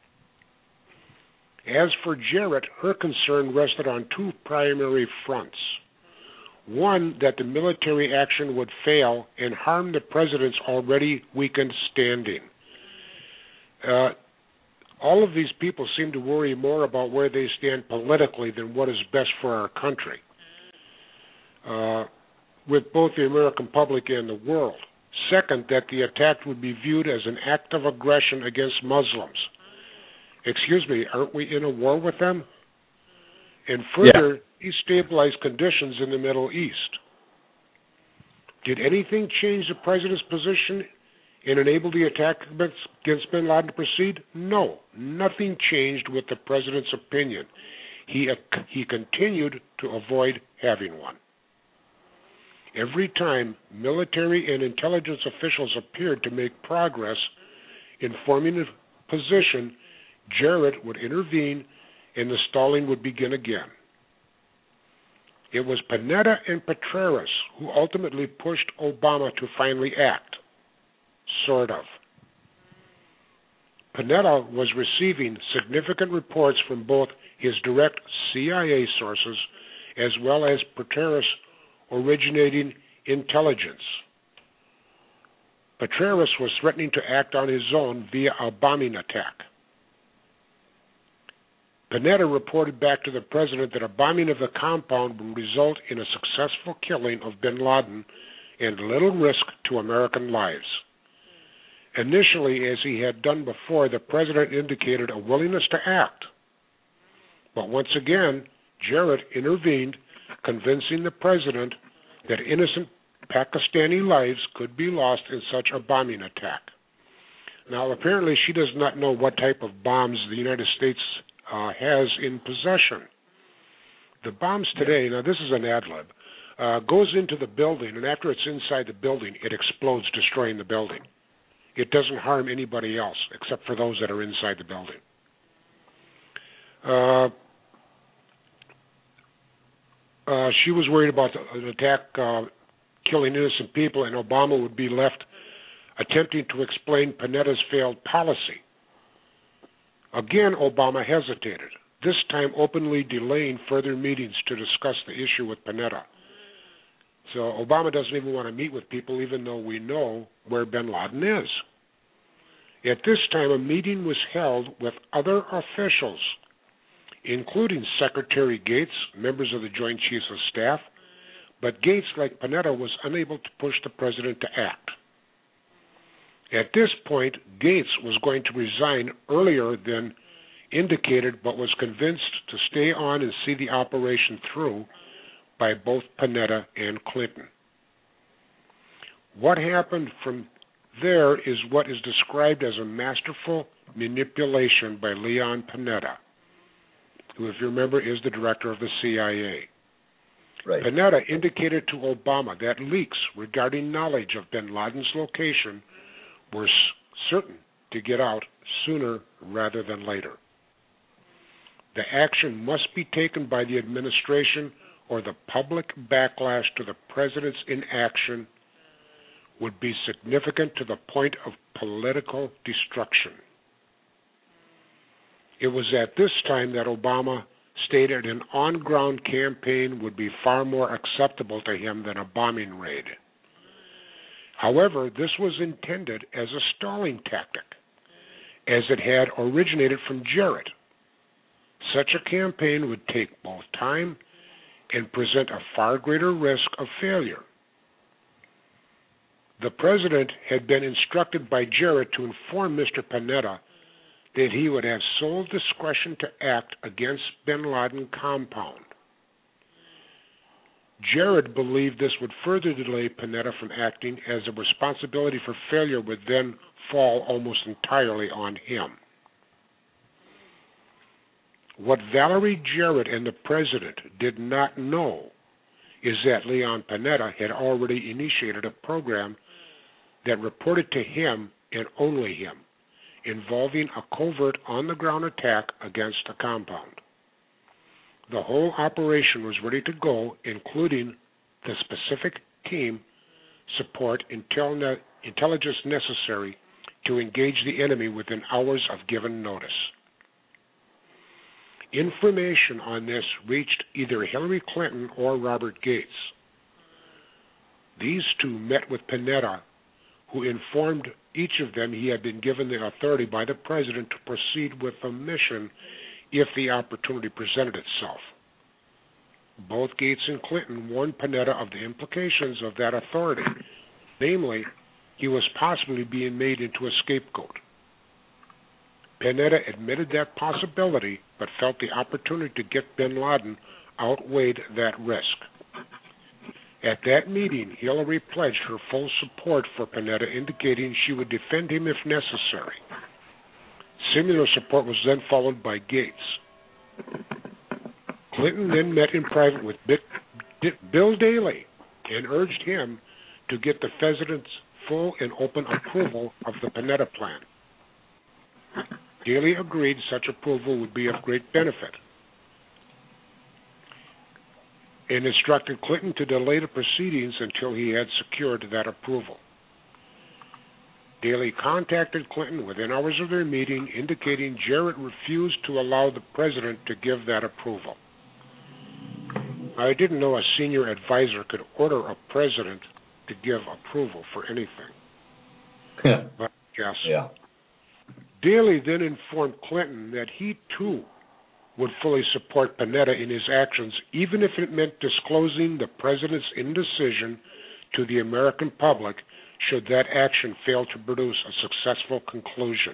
As for Jarrett, her concern rested on two primary fronts. One, that the military action would fail and harm the president's already weakened standing. Uh, all of these people seem to worry more about where they stand politically than what is best for our country, uh, with both the American public and the world. Second, that the attack would be viewed as an act of aggression against Muslims. Excuse me, aren't we in a war with them? And further, yeah. destabilize conditions in the Middle East. Did anything change the president's position and enable the attack against bin Laden to proceed? No, nothing changed with the president's opinion. He, uh, he continued to avoid having one. Every time military and intelligence officials appeared to make progress in forming a position, Jarrett would intervene and the stalling would begin again. It was Panetta and Petraeus who ultimately pushed Obama to finally act. Sort of. Panetta was receiving significant reports from both his direct C I A sources as well as Petraeus originating intelligence. Petraeus was threatening to act on his own via a bombing attack. Panetta reported back to the president that a bombing of the compound would result in a successful killing of bin Laden and little risk to American lives. Initially, as he had done before, the president indicated a willingness to act. But once again, Jarrett intervened, convincing the president that innocent Pakistani lives could be lost in such a bombing attack. Now, apparently she does not know what type of bombs the United States uh, has in possession. The bombs today, now this is an ad lib, uh, goes into the building, and after it's inside the building, it explodes, destroying the building. It doesn't harm anybody else except for those that are inside the building. Uh, uh, she was worried about an attack uh, killing innocent people, and Obama would be left attempting to explain Panetta's failed policy. Again, Obama hesitated, this time openly delaying further meetings to discuss the issue with Panetta. So Obama doesn't even want to meet with people, even though we know where bin Laden is. At this time, a meeting was held with other officials, including Secretary Gates, members of the Joint Chiefs of Staff, but Gates, like Panetta, was unable to push the president to act. At this point, Gates was going to resign earlier than indicated, but was convinced to stay on and see the operation through by both Panetta and Clinton. What happened from there is what is described as a masterful manipulation by Leon Panetta, who, if you remember, is the director of the C I A. Right. Panetta indicated to Obama that leaks regarding knowledge of bin Laden's location were certain to get out sooner rather than later. The action must be taken by the administration, or the public backlash to the president's inaction would be significant to the point of political destruction. It was at this time that Obama stated an on-ground campaign would be far more acceptable to him than a bombing raid. However, this was intended as a stalling tactic, as it had originated from Jarrett. Such a campaign would take both time and present a far greater risk of failure. The president had been instructed by Jarrett to inform Mister Panetta that he would have sole discretion to act against bin Laden compound. Jarrett believed this would further delay Panetta from acting, as the responsibility for failure would then fall almost entirely on him. What Valerie Jarrett and the president did not know is that Leon Panetta had already initiated a program that reported to him and only him, involving a covert on-the-ground attack against the compound. The whole operation was ready to go, including the specific team support intel- intelligence necessary to engage the enemy within hours of given notice. Information on this reached either Hillary Clinton or Robert Gates. These two met with Panetta, who informed each of them he had been given the authority by the president to proceed with the mission if the opportunity presented itself. Both Gates and Clinton warned Panetta of the implications of that authority, namely, he was possibly being made into a scapegoat. Panetta admitted that possibility, but felt the opportunity to get bin Laden outweighed that risk. At that meeting, Hillary pledged her full support for Panetta, indicating she would defend him if necessary. Similar support was then followed by Gates. Clinton then met in private with Bill Daley and urged him to get the president's full and open approval of the Panetta plan. Daley agreed such approval would be of great benefit, and instructed Clinton to delay the proceedings until he had secured that approval. Daley contacted Clinton within hours of their meeting, indicating Jarrett refused to allow the president to give that approval. I didn't know a senior advisor could order a president to give approval for anything. Yeah. But yes. Yeah. Daley then informed Clinton that he, too, would fully support Panetta in his actions, even if it meant disclosing the president's indecision to the American public should that action fail to produce a successful conclusion.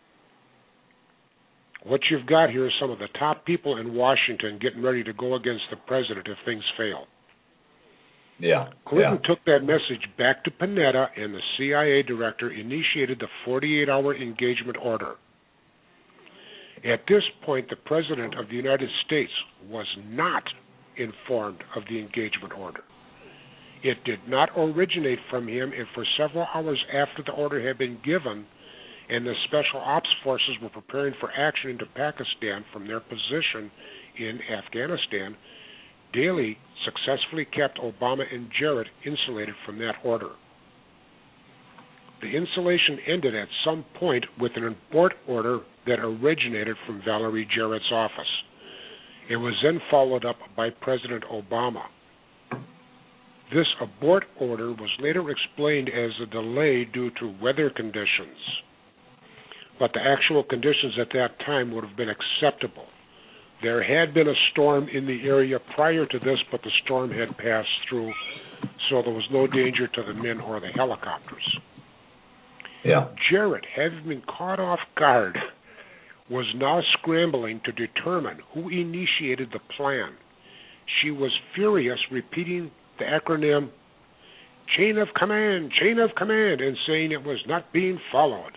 What you've got here is some of the top people in Washington getting ready to go against the president if things fail. Yeah. Clinton yeah. took that message back to Panetta, and the C I A director initiated the forty-eight hour engagement order. At this point, the President of the United States was not informed of the engagement order. It did not originate from him, and for several hours after the order had been given and the Special Ops Forces were preparing for action into Pakistan from their position in Afghanistan, Daley successfully kept Obama and Jarrett insulated from that order. The insulation ended at some point with an abort order that originated from Valerie Jarrett's office. It was then followed up by President Obama. This abort order was later explained as a delay due to weather conditions, but the actual conditions at that time would have been acceptable. There had been a storm in the area prior to this, but the storm had passed through, so there was no danger to the men or the helicopters. Yeah. Jarrett, having been caught off guard, was now scrambling to determine who initiated the plan. She was furious, repeating the acronym Chain of Command, Chain of Command, and saying it was not being followed.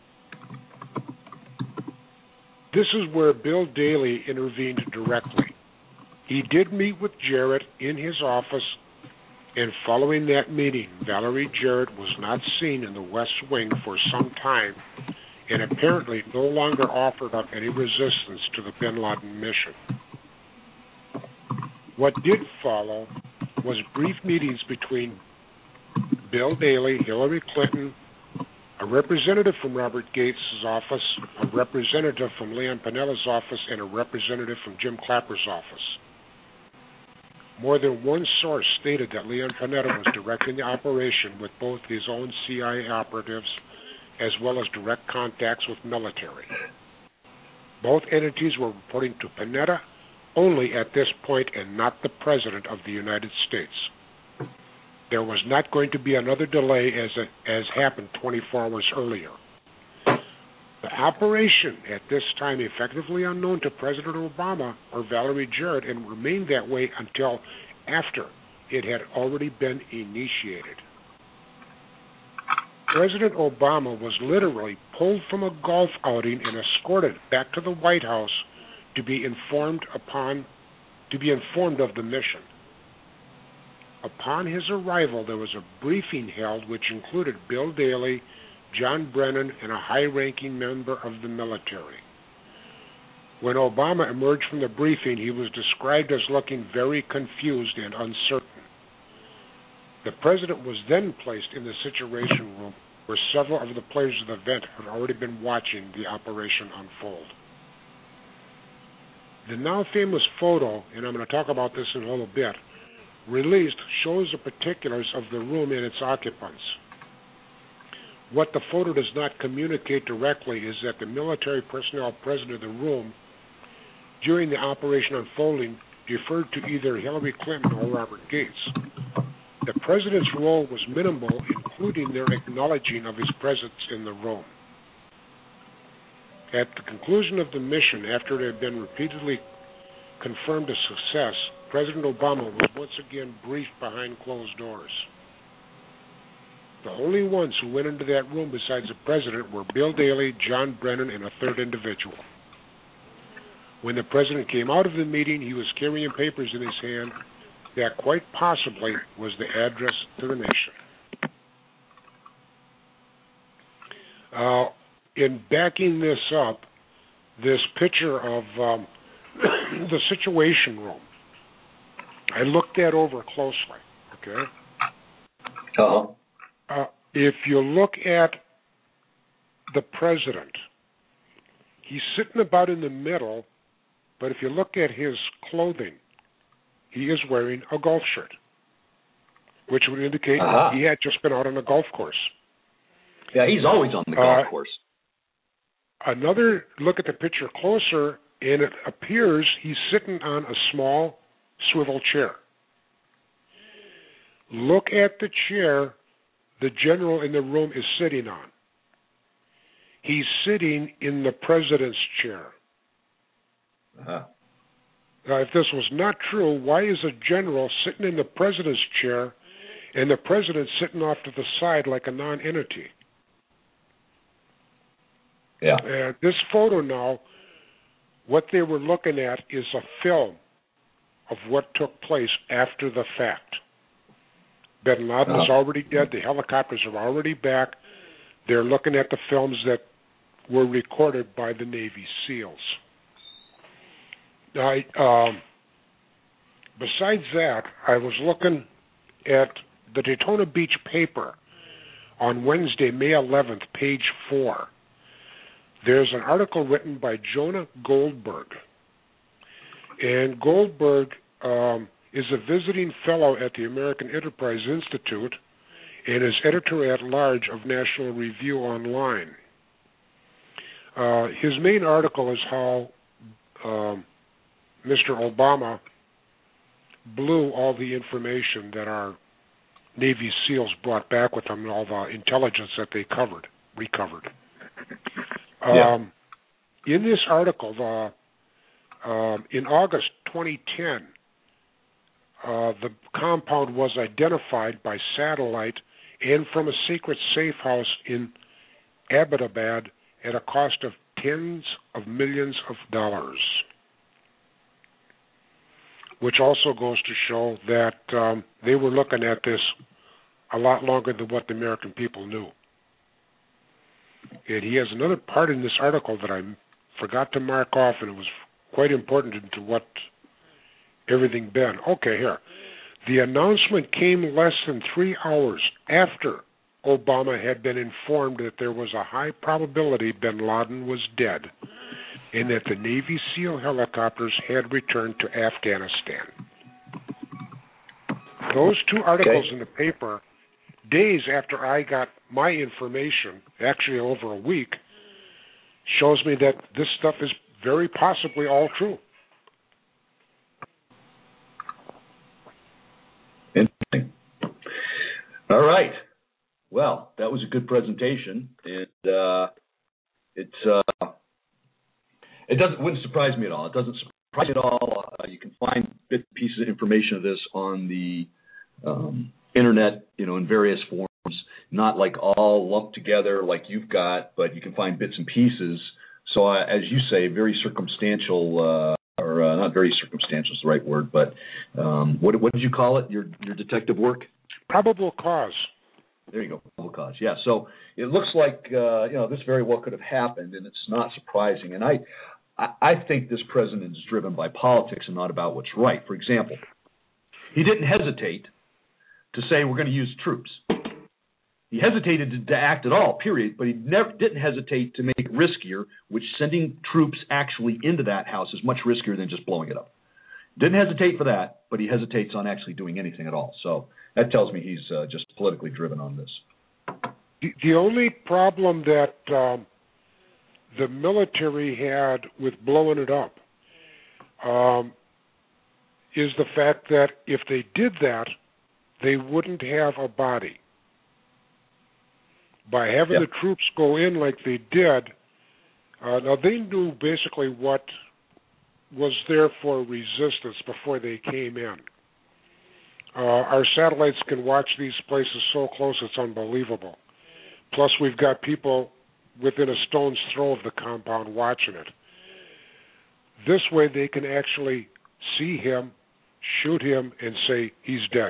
This is where Bill Daley intervened directly. He did meet with Jarrett in his office, and following that meeting, Valerie Jarrett was not seen in the West Wing for some time and apparently no longer offered up any resistance to the bin Laden mission. What did follow was brief meetings between Bill Daley, Hillary Clinton, a representative from Robert Gates' office, a representative from Leon Panella's office, and a representative from Jim Clapper's office. More than one source stated that Leon Panetta was directing the operation with both his own C I A operatives as well as direct contacts with military. Both entities were reporting to Panetta only at this point and not the President of the United States. There was not going to be another delay as, a, as happened twenty-four hours earlier. The operation at this time effectively unknown to President Obama or Valerie Jarrett and remained that way until after it had already been initiated. President Obama was literally pulled from a golf outing and escorted back to the White House to be informed upon to be informed of the mission. Upon his arrival, there was a briefing held which included Bill Daley, John Brennan, and a high-ranking member of the military. When Obama emerged from the briefing, he was described as looking very confused and uncertain. The president was then placed in the Situation Room, where several of the players of the event had already been watching the operation unfold. The now famous photo, and I'm going to talk about this in a little bit, released shows the particulars of the room and its occupants. What the photo does not communicate directly is that the military personnel present in the room during the operation unfolding referred to either Hillary Clinton or Robert Gates. The president's role was minimal, including their acknowledging of his presence in the room. At the conclusion of the mission, after it had been repeatedly confirmed a success, President Obama was once again briefed behind closed doors. The only ones who went into that room besides the president were Bill Daley, John Brennan, and a third individual. When the president came out of the meeting, he was carrying papers in his hand that quite possibly was the address to the nation. Uh, in backing this up, this picture of um, the Situation Room, I looked that over closely, okay? Uh-huh. Uh, if you look at the president, he's sitting about in the middle, but if you look at his clothing, he is wearing a golf shirt, which would indicate uh-huh. he had just been out on a golf course. Yeah, he's always on the golf uh, course. Another look at the picture closer, and it appears he's sitting on a small swivel chair. Look at the chair the general in the room is sitting on. He's sitting in the president's chair. Uh-huh. Now, if this was not true, why is a general sitting in the president's chair and the president sitting off to the side like a non-entity? Yeah. Uh, this photo now, what they were looking at is a film of what took place after the fact. Bin Laden is already dead. The helicopters are already back. They're looking at the films that were recorded by the Navy SEALs. I, um, besides that, I was looking at the Daytona Beach paper on Wednesday, May eleventh, page four. There's an article written by Jonah Goldberg. And Goldberg um, is a visiting fellow at the American Enterprise Institute and is editor-at-large of National Review Online. Uh, his main article is how um, Mister Obama blew all the information that our Navy SEALs brought back with them and all the intelligence that they covered, recovered. Yeah. Um, in this article, the, uh, in August twenty ten, uh, the compound was identified by satellite and from a secret safe house in Abbottabad at a cost of tens of millions of dollars, which also goes to show that um, they were looking at this a lot longer than what the American people knew. And he has another part in this article that I forgot to mark off, and it was quite important into what everything been. Okay, here. The announcement came less than three hours after Obama had been informed that there was a high probability bin Laden was dead and that the Navy SEAL helicopters had returned to Afghanistan. Those two articles okay. in the paper, days after I got my information, actually over a week, shows me that this stuff is very possibly all true. Interesting. All right. Well, that was a good presentation, and uh, it's uh, it doesn't wouldn't surprise me at all. It doesn't surprise me at all. Uh, you can find bits and pieces of information of this on the um, internet, you know, in various forms. Not like all lumped together like you've got, but you can find bits and pieces. So, uh, as you say, very circumstantial, uh, or uh, not very circumstantial is the right word, but um, what what did you call it? Your your detective work? Probable cause. There you go, probable cause. Yeah. So it looks like uh, you know this very well could have happened, and it's not surprising. And I, I I think this president is driven by politics and not about what's right. For example, he didn't hesitate to say we're going to use troops. He hesitated to, to act at all, period, but he never didn't hesitate to make it riskier, which sending troops actually into that house is much riskier than just blowing it up. Didn't hesitate for that, but he hesitates on actually doing anything at all. So that tells me he's uh, just politically driven on this. The, the only problem that um, the military had with blowing it up um, is the fact that if they did that, they wouldn't have a body. By having yep. the troops go in like they did, uh, now they knew basically what was there for resistance before they came in. Uh, our satellites can watch these places so close it's unbelievable. Plus we've got people within a stone's throw of the compound watching it. This way they can actually see him, shoot him, and say he's dead.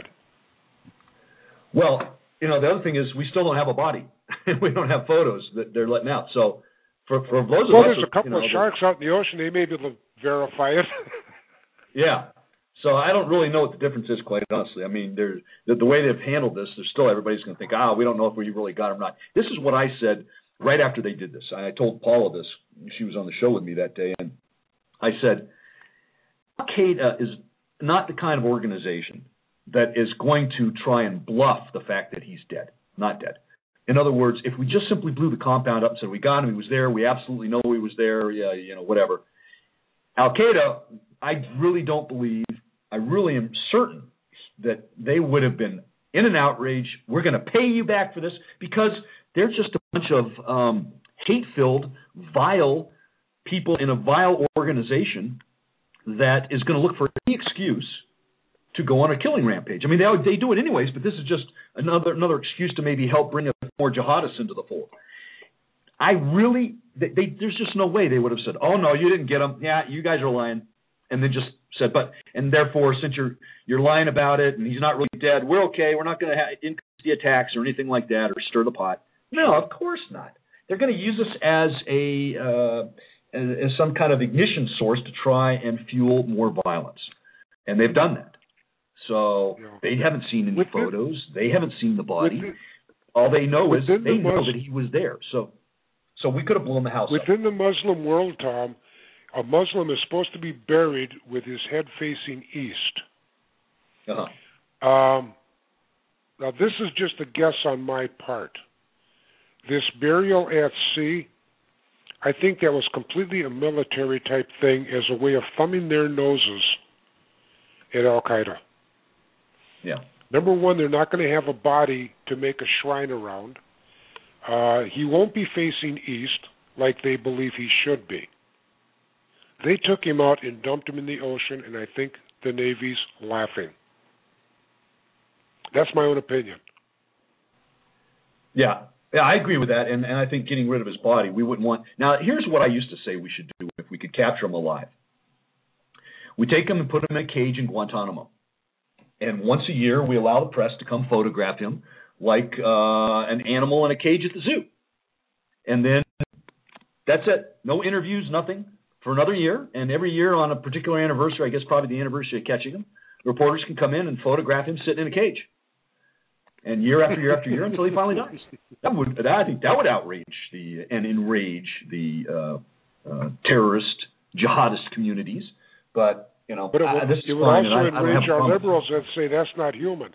Well, you know, the other thing is we still don't have a body. We don't have photos that they're letting out. So for, for those well, of us... there's a couple you know, of sharks out in the ocean. They may be able to verify it. Yeah. So I don't really know what the difference is, quite honestly. I mean, the, the way they've handled this, there's still everybody's going to think, ah, we don't know if we really got him or not. This is what I said right after they did this. I told Paula this. She was on the show with me that day. And I said, Al-Qaeda is not the kind of organization that is going to try and bluff the fact that he's dead, not dead. In other words, if we just simply blew the compound up and said we got him, he was there, we absolutely know he was there, yeah, you know, whatever, Al-Qaeda, I really don't believe, I really am certain that they would have been in an outrage. We're going to pay you back for this, because they're just a bunch of um, hate-filled, vile people in a vile organization that is going to look for any excuse to go on a killing rampage. I mean, they they do it anyways, but this is just another another excuse to maybe help bring more jihadists into the fold. I really, they, they, there's just no way they would have said, "Oh no, you didn't get them. Yeah, you guys are lying," and then just said, "But and therefore, since you're you're lying about it, and he's not really dead, we're okay. We're not going to increase the attacks or anything like that, or stir the pot." No, of course not. They're going to use this as a uh, as, as some kind of ignition source to try and fuel more violence, and they've done that. So yeah. They haven't seen any Within, photos. They haven't seen the body. Within, All they know is they the know Mus- that he was there. So, so we could have blown the house within up. Within the Muslim world, Tom, a Muslim is supposed to be buried with his head facing east. Uh-huh. Um, now, this is just a guess on my part. This burial at sea, I think that was completely a military type thing as a way of thumbing their noses at Al-Qaeda. Yeah. Number one, they're not going to have a body to make a shrine around. Uh, he won't be facing east like they believe he should be. They took him out and dumped him in the ocean, and I think the Navy's laughing. That's my own opinion. Yeah. Yeah, I agree with that, and, and I think getting rid of his body, we wouldn't want... Now, here's what I used to say we should do if we could capture him alive. We take him and put him in a cage in Guantanamo. And once a year, we allow the press to come photograph him like uh, an animal in a cage at the zoo. And then that's it. No interviews, nothing, for another year. And every year on a particular anniversary, I guess probably the anniversary of catching him, reporters can come in and photograph him sitting in a cage. And year after year after year until he finally dies. That would, that, I think that would outrage the and enrage the uh, uh, terrorist, jihadist communities. But... You know, but it would, uh, this it is would fine, also I, enrage I our liberals that say that's not human.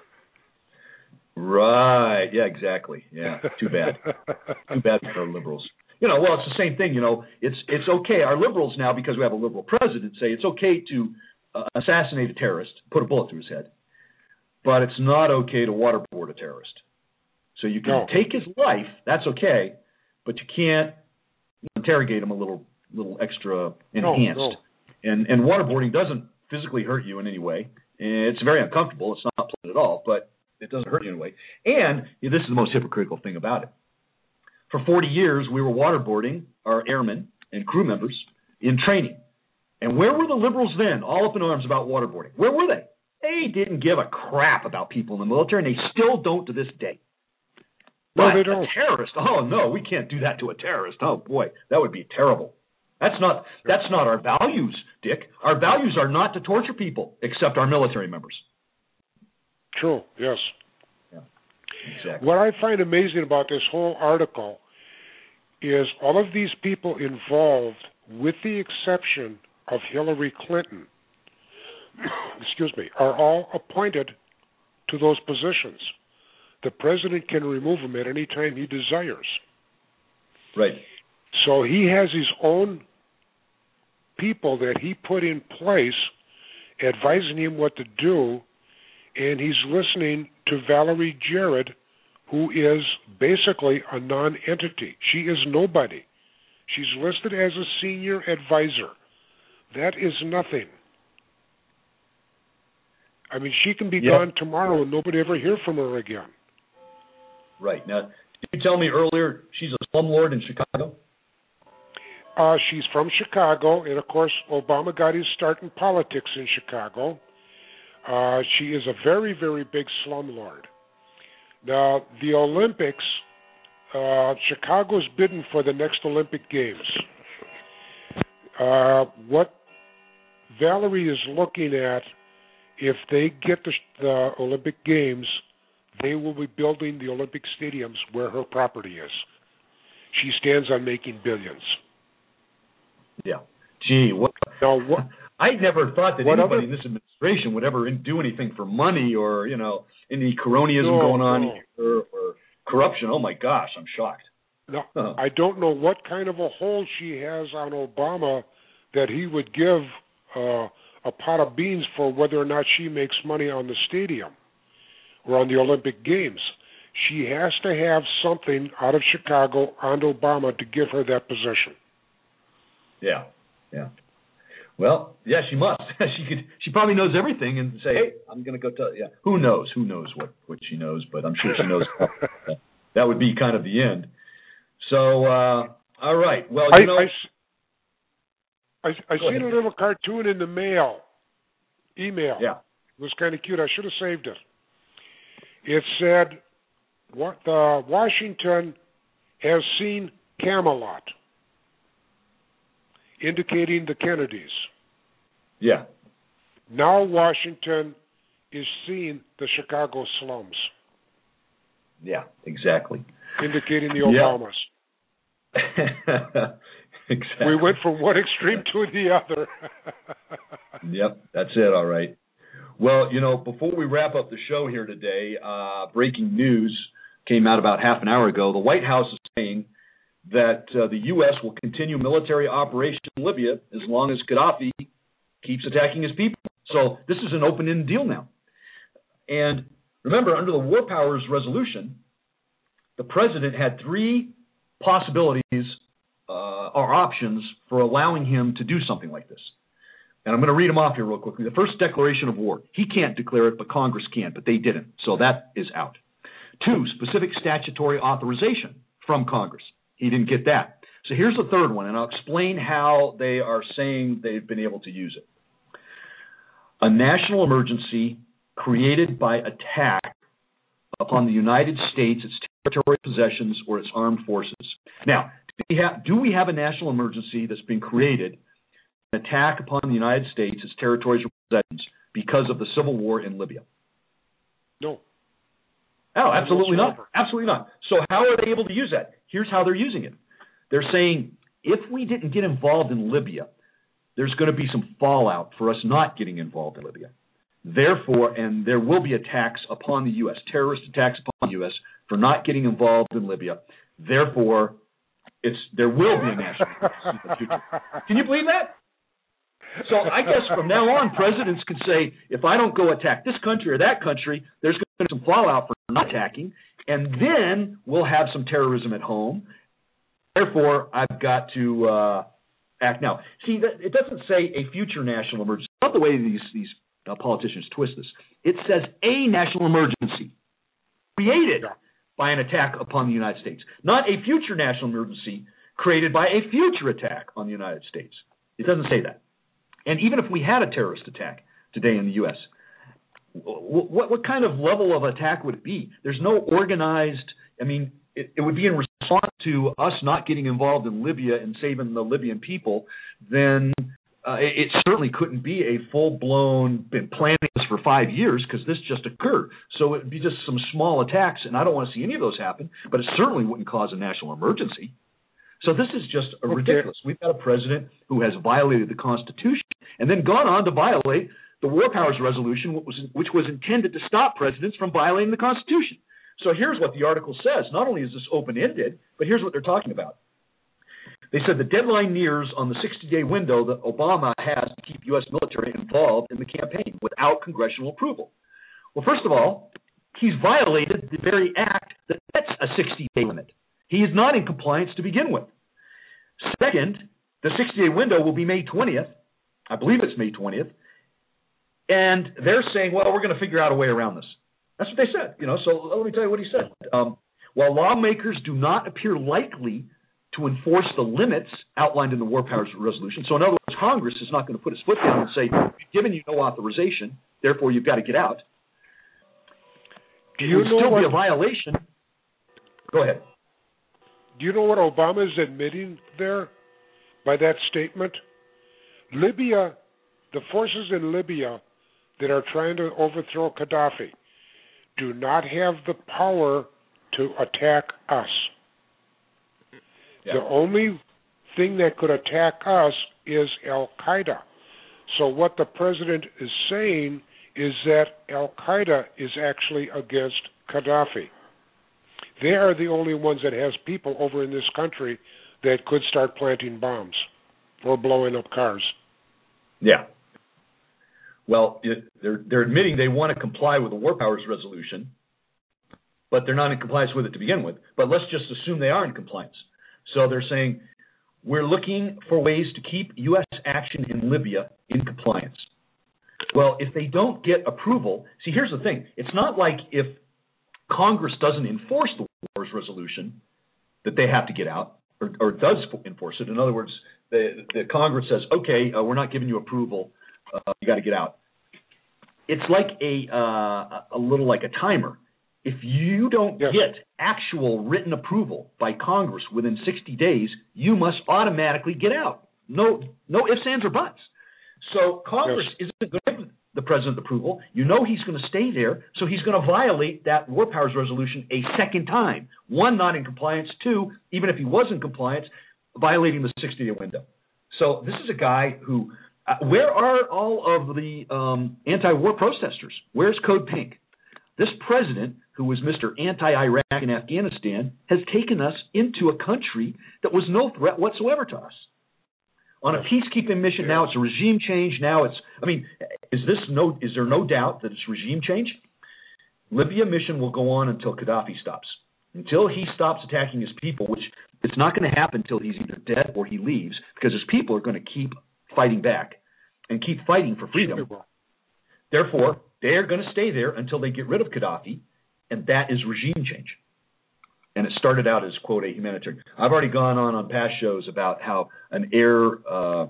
Right. Yeah, exactly. Yeah. Too bad. Too bad for our liberals. You know, well, it's the same thing. You know, it's it's okay. Our liberals now, because we have a liberal president, say it's okay to uh, assassinate a terrorist, put a bullet through his head, but it's not okay to waterboard a terrorist. So you can no. take his life. That's okay, but you can't interrogate him a little little extra enhanced. No, no. And and waterboarding doesn't physically hurt you in any way. It's very uncomfortable. It's not pleasant at all, but it doesn't hurt you in any way. And this is the most hypocritical thing about it. For forty years, we were waterboarding our airmen and crew members in training. And where were the liberals then, all up in arms about waterboarding? Where were they? They didn't give a crap about people in the military, and they still don't to this day. No, but they don't. A terrorist, oh, no, we can't do that to a terrorist. Oh, boy, that would be terrible. That's not that's not our values, Dick. Our values are not to torture people, except our military members. True, yes. Yeah, exactly. What I find amazing about this whole article is all of these people involved, with the exception of Hillary Clinton, excuse me, are all appointed to those positions. The president can remove them at any time he desires. Right. So he has his own people that he put in place advising him what to do, and he's listening to Valerie Jarrett, who is basically a non-entity. She is nobody. She's listed as a senior advisor. That is nothing. I mean, she can be yep. gone tomorrow and nobody ever hear from her again. Right. Now, did you tell me earlier she's a slumlord in Chicago? Uh, she's from Chicago, and of course, Obama got his start in politics in Chicago. Uh, she is a very, very big slumlord. Now, the Olympics, uh, Chicago's bidding for the next Olympic Games. Uh, what Valerie is looking at, if they get the, the Olympic Games, they will be building the Olympic stadiums where her property is. She stands on making billions. Yeah. Gee, what? Now, what I never thought that anybody other, in this administration would ever do anything for money or, you know, any cronyism no, going on no. or, or corruption. Oh, my gosh, I'm shocked. Now, uh-huh. I don't know what kind of a hold she has on Obama, that he would give uh, a pot of beans for whether or not she makes money on the stadium or on the Olympic Games. She has to have something out of Chicago on Obama to give her that position. Yeah, yeah. Well, yeah, she must. she could. She probably knows everything and say, "Hey, I'm going to go tell." Yeah, who knows? Who knows what, what she knows? But I'm sure she knows. That would be kind of the end. So, uh, all right. Well, you I, know, I, I, I seen ahead. a little cartoon in the mail, email. Yeah, it was kind of cute. I should have saved it. It said, "What the Washington has seen Camelot," indicating the Kennedys. Yeah. Now Washington is seeing the Chicago slums. Yeah, exactly. Indicating the Obamas. Yeah. Exactly. We went from one extreme to the other. Yep, that's it, all right. Well, you know, before we wrap up the show here today, uh, breaking news came out about half an hour ago. The White House is saying that uh, the U S will continue military operation in Libya as long as Gaddafi keeps attacking his people. So this is an open-ended deal now. And remember, under the War Powers Resolution, the president had three possibilities uh, or options for allowing him to do something like this. And I'm going to read them off here real quickly. The first, declaration of war. He can't declare it, but Congress can, but they didn't. So that is out. Two, specific statutory authorization from Congress. He didn't get that. So here's the third one, and I'll explain how they are saying they've been able to use it. A national emergency created by attack upon the United States, its territorial possessions, or its armed forces. Now, do we have, do we have a national emergency that's been created, an attack upon the United States, its territories, or possessions, because of the civil war in Libya? No. Oh, absolutely not. Absolutely not. So how are they able to use that? Here's how they're using it. They're saying, if we didn't get involved in Libya, there's going to be some fallout for us not getting involved in Libya. Therefore, and there will be attacks upon the U S, terrorist attacks upon the U S for not getting involved in Libya. Therefore, it's there will be a national emergency in the future. Can you believe that? So I guess from now on, presidents could say, if I don't go attack this country or that country, there's going to be some fallout for not attacking, and then we'll have some terrorism at home. Therefore, I've got to uh, act now. See, that, it doesn't say a future national emergency. Not the way these, these uh, politicians twist this. It says a national emergency created by an attack upon the United States, not a future national emergency created by a future attack on the United States. It doesn't say that. And even if we had a terrorist attack today in the U S, what, what kind of level of attack would it be? There's no organized, I mean, it, it would be in response to us not getting involved in Libya and saving the Libyan people, then uh, it, it certainly couldn't be a full-blown, been planning this for five years because this just occurred. So it would be just some small attacks, and I don't want to see any of those happen, but it certainly wouldn't cause a national emergency. So this is just a ridiculous. We've got a president who has violated the Constitution and then gone on to violate the War Powers Resolution, which was, which was intended to stop presidents from violating the Constitution. So here's what the article says. Not only is this open-ended, but here's what they're talking about. They said the deadline nears on the sixty-day window that Obama has to keep U S military involved in the campaign without congressional approval. Well, first of all, he's violated the very act that sets a sixty-day limit. He is not in compliance to begin with. Second, the sixty-day window will be May twentieth. I believe it's May twentieth. And they're saying, well, we're going to figure out a way around this. That's what they said. You know, so let me tell you what he said. Um, while lawmakers do not appear likely to enforce the limits outlined in the War Powers Resolution, so in other words, Congress is not going to put its foot down and say, we've given you no authorization, therefore you've got to get out. Do you it would know still what, be a violation. Go ahead. Do you know what Obama is admitting there by that statement? Libya, the forces in Libya that are trying to overthrow Gaddafi do not have the power to attack us. Yeah. The only thing that could attack us is Al-Qaeda. So what the president is saying is that Al-Qaeda is actually against Gaddafi. They are the only ones that has people over in this country that could start planting bombs. or blowing up cars. Yeah. Well, it, they're they're admitting they want to comply with the War Powers Resolution, but they're not in compliance with it to begin with. But let's just assume they are in compliance. So they're saying we're looking for ways to keep U S action in Libya in compliance. Well, if they don't get approval, see, here's the thing. It's not like if Congress doesn't enforce the War Powers Resolution that they have to get out, or, or does enforce it. In other words, the, the Congress says, okay, uh, we're not giving you approval. Uh, you got to get out. It's like a uh, a little like a timer. If you don't yes. get actual written approval by Congress within sixty days, you must automatically get out. No, no ifs, ands, or buts. So Congress yes. isn't going to give the president approval. You know he's going to stay there, so he's going to violate that War Powers Resolution a second time. One, not in compliance. Two, even if he was in compliance, violating the sixty-day window. So this is a guy who, uh, where are all of the um, anti-war protesters? Where's Code Pink? This president, who was Mister Anti-Iraq and Afghanistan, has taken us into a country that was no threat whatsoever to us. On a peacekeeping mission, now it's a regime change. Now it's, I mean, is this no? Is there no doubt that it's regime change? Libya mission will go on until Gaddafi stops. Until he stops attacking his people, which it's not going to happen until he's either dead or he leaves, because his people are going to keep fighting back and keep fighting for freedom. Therefore, they're going to stay there until they get rid of Gaddafi, and that is regime change. And it started out as, quote, a humanitarian. I've already gone on on past shows about how an air, uh,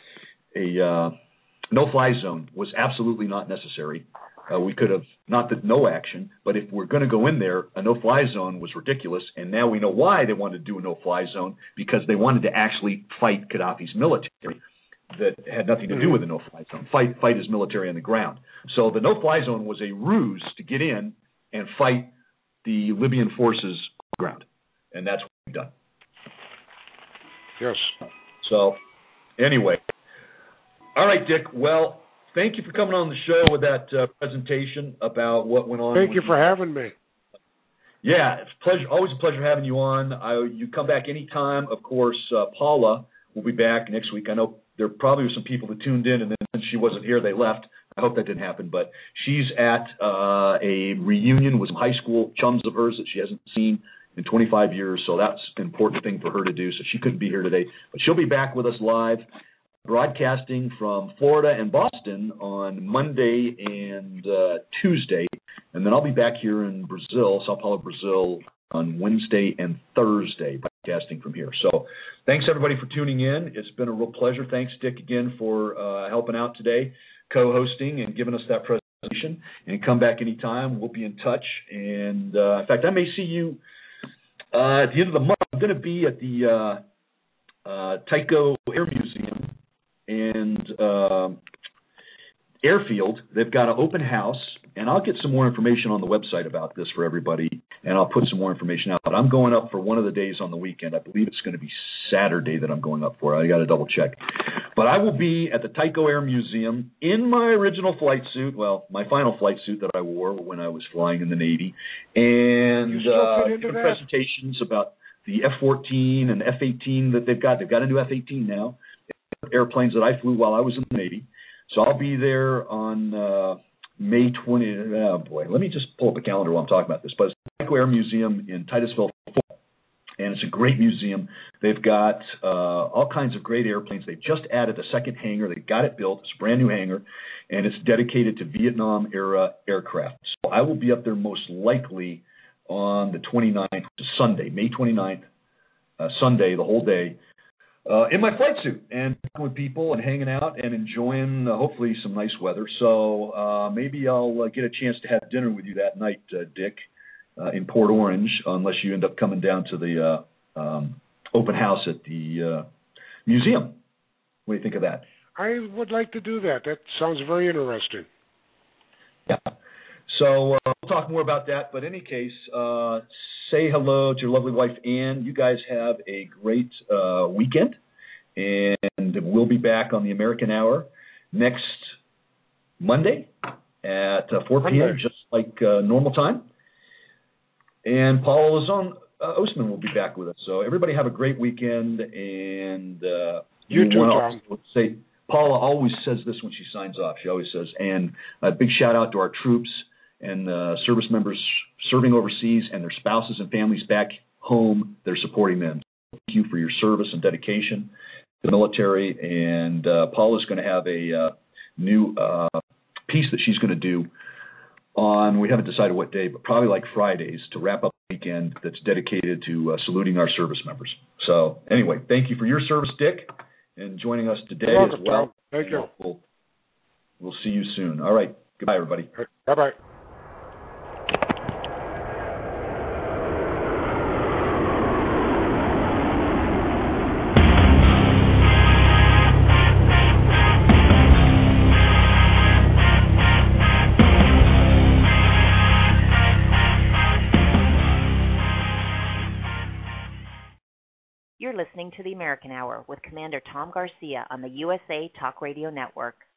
a uh, no-fly zone was absolutely not necessary. Uh, we could have, not that no action, but if we're going to go in there, a no-fly zone was ridiculous. And now we know why they wanted to do a no-fly zone, because they wanted to actually fight Gaddafi's military that had nothing to do with the no-fly zone. Fight, fight his military on the ground. So the no-fly zone was a ruse to get in and fight the Libyan forces ground, and that's what we've done. Yes. So, anyway, all right, Dick. Well, thank you for coming on the show with that uh, presentation about what went on. Thank you for having me. Yeah, it's a pleasure. Always a pleasure having you on. I, you come back anytime. Of course, uh, Paula will be back next week. I know there probably were some people that tuned in, and then since she wasn't here, they left. I hope that didn't happen, but she's at uh, a reunion with some high school chums of hers that she hasn't seen in twenty-five years, so that's an important thing for her to do, so she couldn't be here today. But she'll be back with us live, broadcasting from Florida and Boston on Monday and uh, Tuesday, and then I'll be back here in Brazil, Sao Paulo, Brazil, on Wednesday and Thursday, broadcasting from here. So thanks, everybody, for tuning in. It's been a real pleasure. Thanks, Dick, again, for uh, helping out today, co-hosting and giving us that presentation. And come back anytime. We'll be in touch. And, uh, in fact, I may see you uh, at the end of the month. I'm going to be at the uh, uh, Tycho Air Museum and uh, Airfield. They've got an open house, and I'll get some more information on the website about this for everybody, and I'll put some more information out. But I'm going up for one of the days on the weekend. I believe it's going to be Saturday that I'm going up for. I got to double check. But I will be at the Tycho Air Museum in my original flight suit, well, my final flight suit that I wore when I was flying in the Navy, and uh, different presentations about the F fourteen and F eighteen that they've got. They've got a new F eighteen now, airplanes that I flew while I was in the Navy. So I'll be there on uh, May twentieth. Oh, boy. Let me just pull up a calendar while I'm talking about this. But it's the Tycho Air Museum in Titusville, Florida, and it's a great museum. They've got uh, all kinds of great airplanes. They've just added a second hangar. They got it built. It's a brand-new hangar, and it's dedicated to Vietnam-era aircraft. So I will be up there most likely on the twenty-ninth, which is Sunday, May twenty-ninth, uh, Sunday, the whole day, Uh, in my flight suit and with people and hanging out and enjoying uh, hopefully some nice weather. So uh, maybe I'll uh, get a chance to have dinner with you that night, uh, Dick, uh, in Port Orange, unless you end up coming down to the uh, um, open house at the uh, museum. What do you think of that? I would like to do that. That sounds very interesting. Yeah. So uh, we'll talk more about that. But in any case, uh, say hello to your lovely wife, Ann. You guys have a great uh, weekend, and we'll be back on the American Hour next Monday at uh, four p.m., just like uh, normal time. And Paul Lazone uh, Ostman will be back with us. So everybody have a great weekend, and uh, You too, Tom. Tom. Say, Paula always says this when she signs off. She always says, and a big shout out to our troops and uh, service members serving overseas and their spouses and families back home. They're supporting them. Thank you for your service and dedication to the military. And uh, Paula's going to have a uh, new uh, piece that she's going to do on, we haven't decided what day, but probably like Fridays to wrap up the weekend that's dedicated to uh, saluting our service members. So anyway, thank you for your service, Dick, and joining us today You're as welcome, well. Tom. Thank you. We'll, we'll see you soon. All right. Goodbye, everybody. Bye-bye. You're listening to the American Hour with Commander Tom Garcia on the U S A Talk Radio Network.